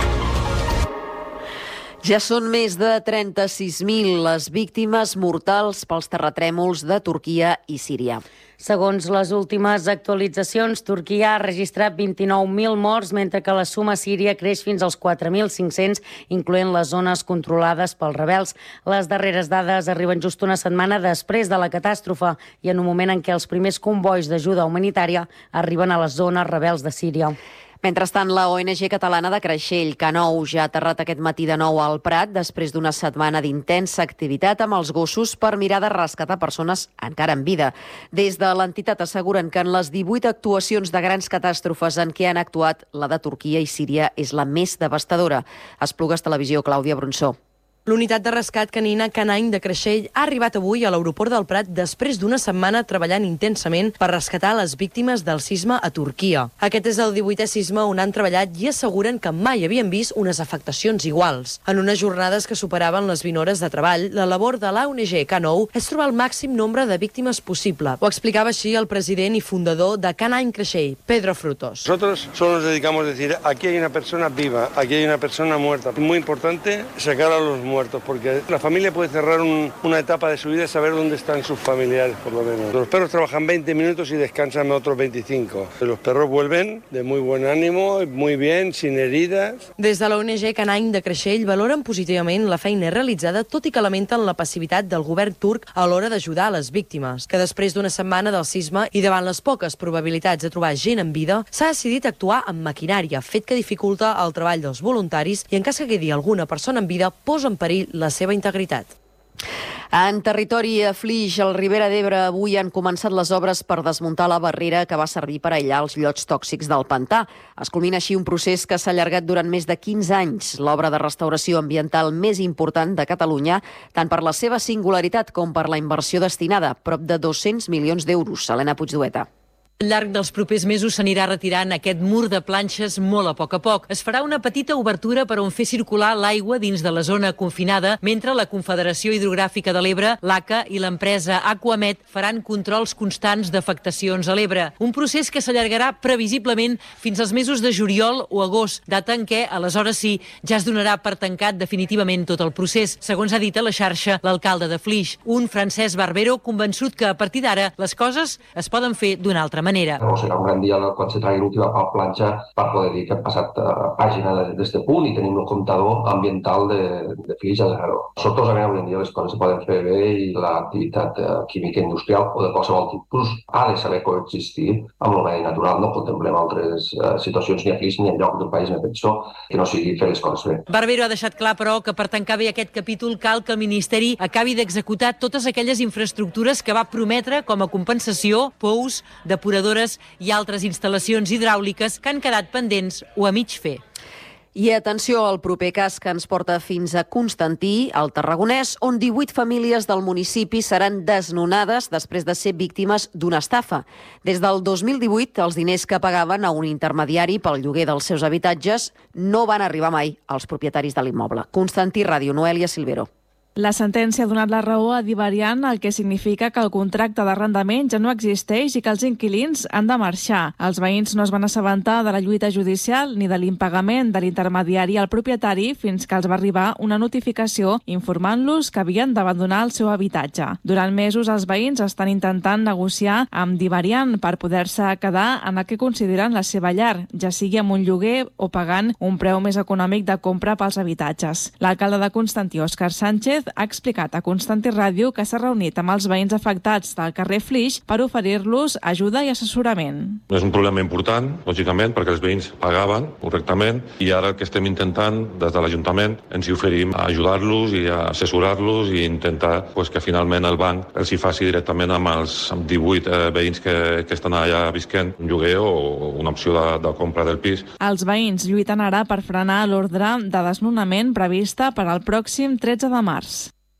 Ja són més de trenta-sis mil les víctimes mortals pels terratrèmols de Turquia i Síria. Segons les últimes actualitzacions, Turquia ha registrat vint-i-nou mil morts, mentre que la suma síria creix fins als quatre mil cinc-cents, incloent les zones controlades pels rebels. Les darreres dades arriben just una setmana després de la catàstrofe i en un moment en què els primers combois d'ajuda humanitària arriben a les zones rebels de Síria. Mentrestant, la O N G catalana de Creixell, K nou, ja ha aterrat aquest matí de nou al Prat després d'una setmana d'intensa activitat amb els gossos per mirar de rescatar persones encara en vida. Des de l'entitat asseguren que en les divuit actuacions de grans catàstrofes en què han actuat, la de Turquia i Síria és la més devastadora. Esplugues Televisió, Clàudia Bronsó. L'unitat de rescat canina Canany de Creixell ha arribat avui a l'aeroport del Prat després d'una setmana treballant intensament per rescatar les víctimes del sisme a Turquia. Aquest és el divuitè sisme on han treballat i asseguren que mai havien vist unes afectacions iguals. En unes jornades que superaven les vint hores de treball, la labor de l'A O N G K nou és trobar el màxim nombre de víctimes possible. Ho explicava així el president i fundador de Canany Creixell, Pedro Frutos. Nosotros solo nos dedicamos a decir, aquí hay una persona viva, aquí hay una persona muerta. Es muy importante sacar a los muertos, porque la familia puede cerrar un, una etapa de su vida y saber dónde están sus familiares, por lo menos. Los perros trabajan veinte minutos y descansan otros veinticinco. Los perros vuelven de muy buen ánimo, muy bien, sin heridas. Des de la O N G Canany de Creixell valoren positivament la feina realitzada, tot i que lamenten la passivitat del govern turc a l'hora d'ajudar a les víctimes, que després d'una setmana del sisme i davant les poques probabilitats de trobar gent en vida, s'ha decidit actuar amb maquinària, fet que dificulta el treball dels voluntaris i en cas que quedi alguna persona en vida posa en perill la seva integritat. En territori a Flix, al Ribera d'Ebre, avui han començat les obres per desmuntar la barrera que va servir per aïllar els llots tòxics del pantà. Es culmina així un procés que s'ha allargat durant més de quinze anys, l'obra de restauració ambiental més important de Catalunya, tant per la seva singularitat com per la inversió destinada, prop de dos-cents milions d'euros. Helena Puigdueta. Al llarg dels propers mesos s'anirà retirant aquest mur de planxes molt a poc a poc. Es farà una petita obertura per on fer circular l'aigua dins de la zona confinada, mentre la Confederació Hidrogràfica de l'Ebre, l'A C A i l'empresa Aquamet faran controls constants d'afectacions a l'Ebre. Un procés que s'allargarà previsiblement fins als mesos de juliol o agost, data en què, aleshores sí, ja es donarà per tancat definitivament tot el procés, segons ha dit a la xarxa l'alcalde de Flix, un Francesc Barbero convençut que a partir d'ara les coses es poden fer d'una altra manera. manera. No serà un gran dia quan se tregui l'última planxa per poder dir que hem passat uh, pàgina d'aquest punt i tenim un comptador ambiental de, de fills a zero. Sortosament avui en dia les coses se poden fer bé i l'activitat uh, química industrial o de qualsevol tipus ha de saber coexistir amb el medi natural. No contemplem altres uh, situacions ni aquí ni enlloc del país, me penso, que no sigui fer les coses bé. Barbero ha deixat clar, però, que per tancar bé aquest capítol cal que el Ministeri acabi d'executar totes aquelles infraestructures que va prometre com a compensació, pous, depuradores i altres instal·lacions hidràuliques que han quedat pendents o a mig fer. I atenció al proper cas que ens porta fins a Constantí, al Tarragonès, on divuit famílies del municipi seran desnonades després de ser víctimes d'una estafa. Des del dos mil divuit, els diners que pagaven a un intermediari pel lloguer dels seus habitatges no van arribar mai als propietaris de l'immoble. Constantí Ràdio, Noelia Silvero. La sentència ha donat la raó a Divarian, el que significa que el contracte d'arrendament ja no existeix i que els inquilins han de marxar. Els veïns no es van assabentar de la lluita judicial ni de l'impagament de l'intermediari al propietari fins que els va arribar una notificació informant-los que havien d'abandonar el seu habitatge. Durant mesos els veïns estan intentant negociar amb Divarian per poder-se quedar en el que consideren la seva llar, ja sigui amb un lloguer o pagant un preu més econòmic de compra pels habitatges. L'alcalde de Constantí, Òscar Sánchez, ha explicat a Constantí Ràdio que s'ha reunit amb els veïns afectats del carrer Flix per oferir-los ajuda i assessorament. És un problema important, lògicament, perquè els veïns pagaven correctament i ara el que estem intentant des de l'Ajuntament ens hi oferim a ajudar-los i a assessorar-los i intentar pues, que finalment el banc els hi faci directament amb els amb divuit eh, veïns que, que estan allà visquent un lloguer o una opció de, de compra del pis. Els veïns lluiten ara per frenar l'ordre de desnonament prevista per al pròxim tretze de març.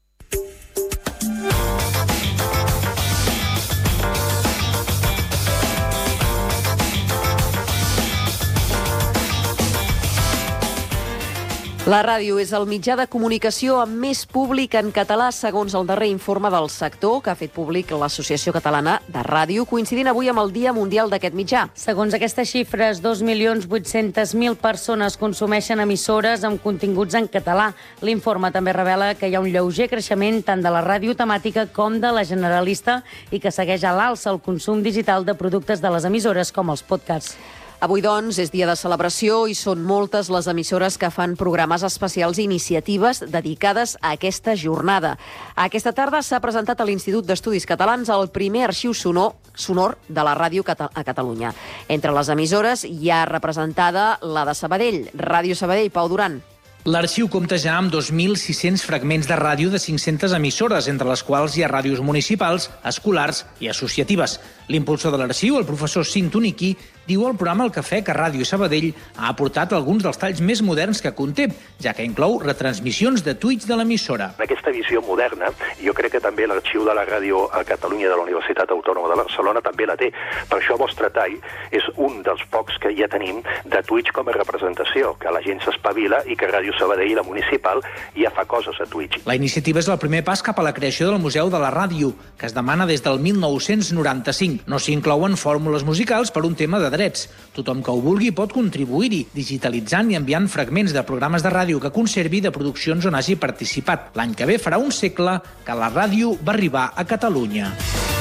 La ràdio és el mitjà de comunicació amb més públic en català, segons el darrer informe del sector que ha fet públic l'Associació Catalana de Ràdio, coincidint avui amb el Dia Mundial d'aquest mitjà. Segons aquestes xifres, dos milions vuit-cents mil persones consumeixen emissores amb continguts en català. L'informe també revela que hi ha un lleuger creixement tant de la ràdio temàtica com de la generalista i que segueix a l'alça el consum digital de productes de les emissores com els podcasts. Avui, doncs, és dia de celebració i són moltes les emissores que fan programes especials i iniciatives dedicades a aquesta jornada. Aquesta tarda s'ha presentat a l'Institut d'Estudis Catalans el primer arxiu sonor, sonor de la ràdio a Catalunya. Entre les emissores hi ha representada la de Sabadell, Ràdio Sabadell, Pau Duran. L'arxiu compta ja amb dos mil sis-cents fragments de ràdio de cinc-centes emissores, entre les quals hi ha ràdios municipals, escolars i associatives. L'impulsor de l'arxiu, el professor Sintoniqui, diu al programa El Cafè que Ràdio Sabadell ha aportat alguns dels talls més moderns que conté, ja que inclou retransmissions de tuits de l'emissora. En aquesta visió moderna, jo crec que també l'arxiu de la ràdio a Catalunya de la Universitat Autònoma de Barcelona també la té. Per això Vostre Tall és un dels pocs que ja tenim de tuits com a representació, que la gent s'espavila i que Ràdio Sabadell, la municipal, ja fa coses a Twitch. La iniciativa és el primer pas cap a la creació del Museu de la Ràdio, que es demana des del mil nou-cents noranta-cinc. No s'hi inclouen fórmules musicals per un tema de drets. Tothom que ho vulgui pot contribuir-hi, digitalitzant i enviant fragments de programes de ràdio que conservi de produccions on hagi participat. L'any que ve farà un segle que la ràdio va arribar a Catalunya.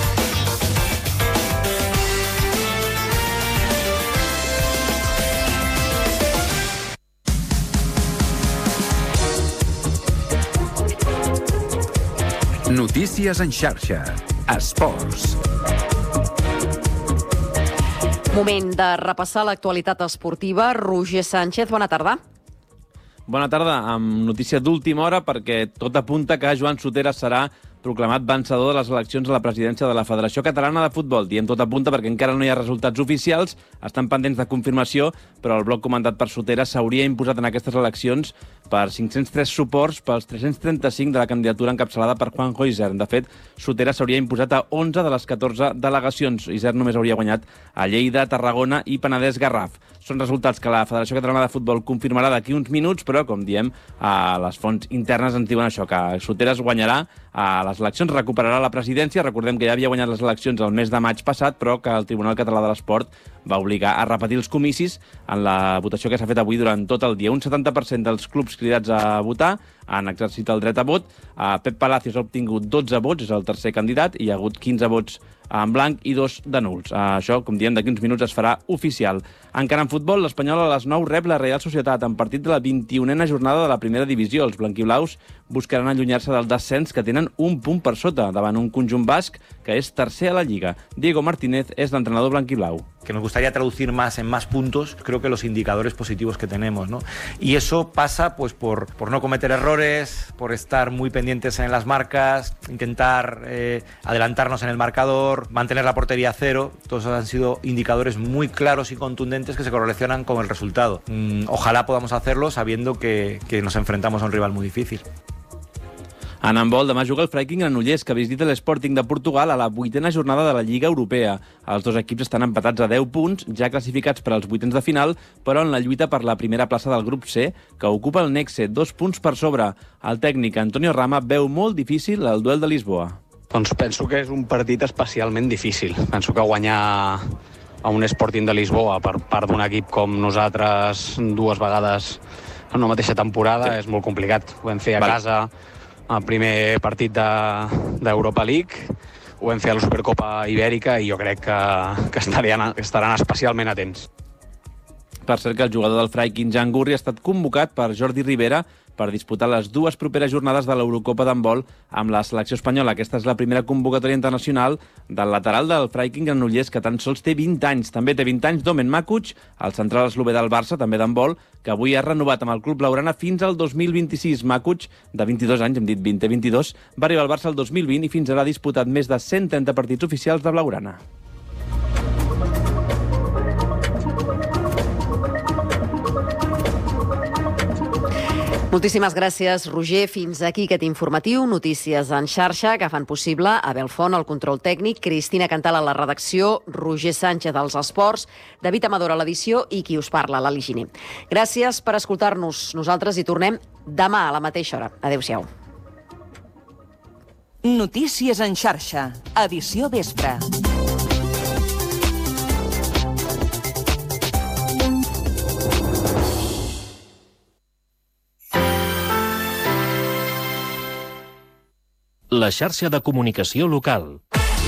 Notícies en xarxa. Esports. Moment de repassar l'actualitat esportiva. Roger Sánchez, bona tarda. Bona tarda, amb notícia d'última hora perquè tot apunta que Joan Soteras serà proclamat vencedor de les eleccions a la presidència de la Federació Catalana de Futbol. Diem tot apunta perquè encara no hi ha resultats oficials, estan pendents de confirmació, però el bloc comandat per Soteras s'hauria imposat en aquestes eleccions per cinc-cents tres suports pels tres-cents trenta-cinc de la candidatura encapçalada per Juanjo Isern. De fet, Soteras s'hauria imposat a onze de les catorze delegacions. Isern només hauria guanyat a Lleida, Tarragona i Penedès-Garraf. Són resultats que la Federació Catalana de Futbol confirmarà d'aquí uns minuts, però, com diem, a les fonts internes ens diuen això, que Soteras guanyarà a les eleccions, recuperarà la presidència. Recordem que ja havia guanyat les eleccions el mes de maig passat, però que el Tribunal Català de l'Esport va obligar a repetir els comicis en la votació que s'ha fet avui durant tot el dia. Un setanta per cent dels clubs cridats a votar han exercit el dret a vot. Pep Palacios ha obtingut dotze vots, és el tercer candidat, i hi ha hagut quinze vots en blanc i dos de nuls. Això, com diem, d'aquí uns minuts es farà oficial. Encara en futbol, l'Espanyol a les nou rep la Real Societat en partit de la vint-i-unena jornada de la primera divisió. Els blanquiblaus buscaran allunyar-se del descens, que tenen un punt per sota, davant un conjunt basc que és tercer a la Lliga. Diego Martínez és l'entrenador blanquiblau. Que nos gustaría traducir más en más puntos, creo que los indicadores positivos que tenemos, ¿no? Y eso pasa pues por, por no cometer errores, por estar muy pendientes en las marcas, intentar eh, adelantarnos en el marcador, mantener la portería a cero. Todos han sido indicadores muy claros y contundentes que se correlacionan con el resultado. Mm, ojalá podamos hacerlo sabiendo que, que nos enfrentamos a un rival muy difícil. En handbol, demà juga el Freiking Granollers, que visita l'Sporting de Portugal a la vuitena jornada de la Lliga Europea. Els dos equips estan empatats a deu punts, ja classificats per als vuitens de final, però en la lluita per la primera plaça del grup C, que ocupa el Nexe, dos punts per sobre. El tècnic Antonio Rama veu molt difícil el duel de Lisboa. Doncs penso que és un partit especialment difícil. Penso que guanyar a un Sporting de Lisboa per part d'un equip com nosaltres dues vegades en una mateixa temporada sí. és molt complicat. Ho vam fer a Val. casa el primer partit d'Europa de, League, ho vam fer a la Supercopa Ibèrica i jo crec que, que estaran, estaran especialment atents. Per cert que el jugador del Freiking, Jan Gurri, ha estat convocat per Jordi Rivera per disputar les dues properes jornades de l'Eurocopa d'handbol amb la selecció espanyola. Aquesta és la primera convocatòria internacional del lateral del Freiking Granollers, que tan sols té vint anys. També té vint anys Domen Makuc, el central eslové del Barça, també d'handbol, que avui ha renovat amb el club blaugrana fins al dos mil vint-i-sis. Makuc, de vint-i-dos anys, hem dit vint, vint-i-dos, va arribar al Barça el dos mil vint i fins ara ha disputat més de cent trenta partits oficials de blaugrana. Moltíssimes gràcies, Roger. Fins aquí aquest informatiu. Notícies en xarxa que fan possible Abel Font, el control tècnic, Cristina Cantal a la redacció, Roger Sánchez als esports, David Amador a l'edició i qui us parla, l'Ali Giner. Gràcies per escoltar-nos. Nosaltres hi tornem demà a la mateixa hora. Adéu-siau. Notícies en xarxa, edició vespre. La xarxa de comunicació local.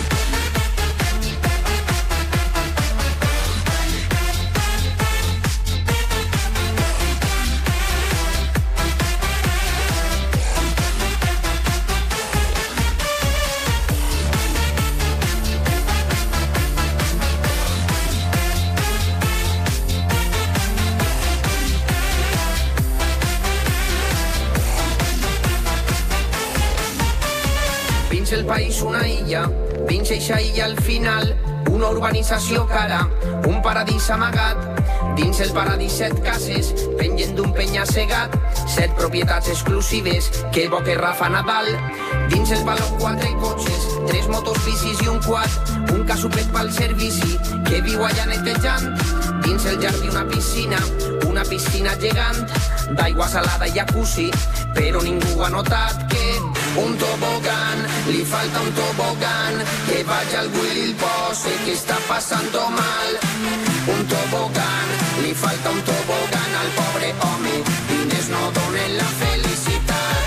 El país una illa, dins eixa illa al final, una urbanització cara, un paradís amagat. Dins el paradís set cases, penjant d'un penya-segat, set propietats exclusives, que bo que Rafa Nadal. Dins el palau quatre cotxes, tres motos, bicis i un quad, un casupet pel servici, que viu allà netejant. Dins el jardí una piscina, una piscina gegant, d'aigua salada i jacuzzi, però ningú ha notat que un tobogán, li falta un tobogán, que vaya al Willy el pose, que está pasando mal. Un tobogán, li falta un tobogán al pobre home, diners no donen la felicitat.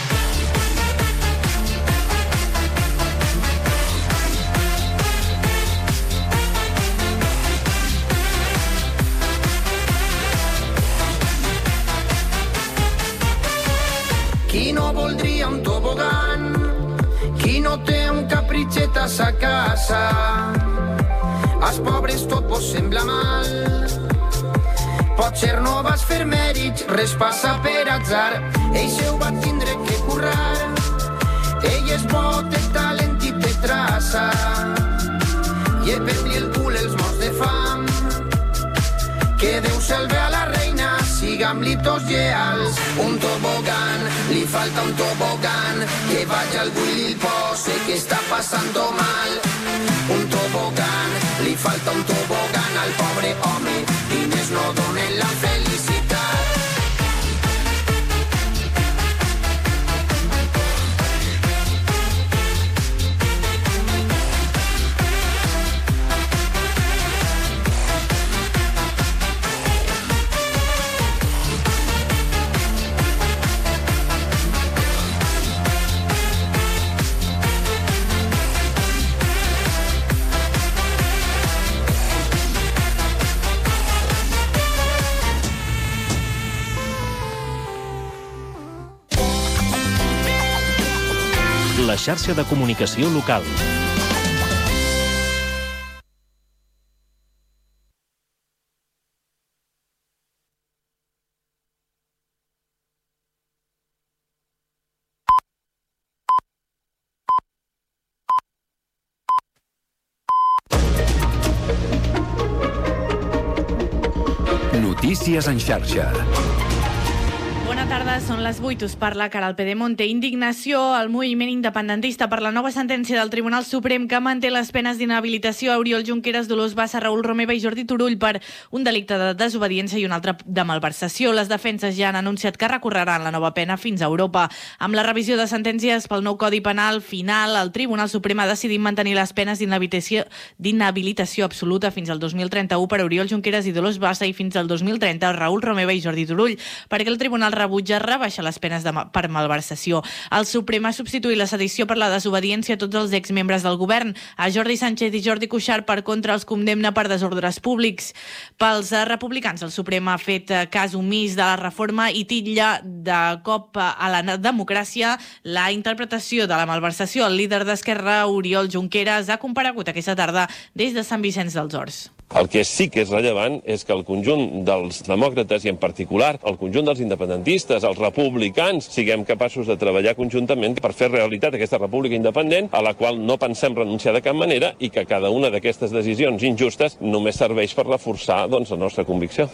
Qui no voldria un tobogán? Qui no té un capritxet a sa casa? Als pobres tot vos sembla mal. Potser no vas fer mèrits, res passa per atzar. Ell se ho va tindre que currar. Ell és bo, té talent i té traça. Llepem-li el cul els morts de fam. Que Déu salve a la reina, sigam-li tots lleals. Un tobogán, li falta un tobogán, que vaya al Willy el pose, que está pasando mal. Un tobogán, li falta un tobogán al pobre home, diners no donen la felicitat. la xarxa de comunicació local. Notícies en xarxa. Bona tarda, són les vuit, us parla Caral Pedemonte. Indignació al moviment independentista per la nova sentència del Tribunal Suprem que manté les penes d'inhabilitació a Oriol Junqueras, Dolors Bassa, Raül Romeva i Jordi Turull per un delicte de desobediència i un altre de malversació. Les defenses ja han anunciat que recorreran la nova pena fins a Europa. Amb la revisió de sentències pel nou Codi Penal final, el Tribunal Suprem ha decidit mantenir les penes d'inhabilitació d'inhabilitació absoluta fins al dos mil trenta-u per a Oriol Junqueras i Dolors Bassa i fins al dos mil trenta a Raül Romeva i Jordi Turull, perquè el Tribunal rebutja rebaixar les penes de ma per malversació. El Suprem ha substituït la sedició per la desobediència a tots els exmembres del govern. A Jordi Sánchez i Jordi Cuixart, per contra, els condemna per desordres públics. Pels republicans, el Suprem ha fet cas omís de la reforma i titlla de cop a la democràcia la interpretació de la malversació. El líder d'Esquerra, Oriol Junqueras, ha comparegut aquesta tarda des de Sant Vicenç dels Horts. El que sí que és rellevant és que el conjunt dels demòcrates i en particular el conjunt dels independentistes, els republicans, siguem capaços de treballar conjuntament per fer realitat aquesta república independent a la qual no pensem renunciar de cap manera i que cada una d'aquestes decisions injustes només serveix per reforçar doncs, la nostra convicció.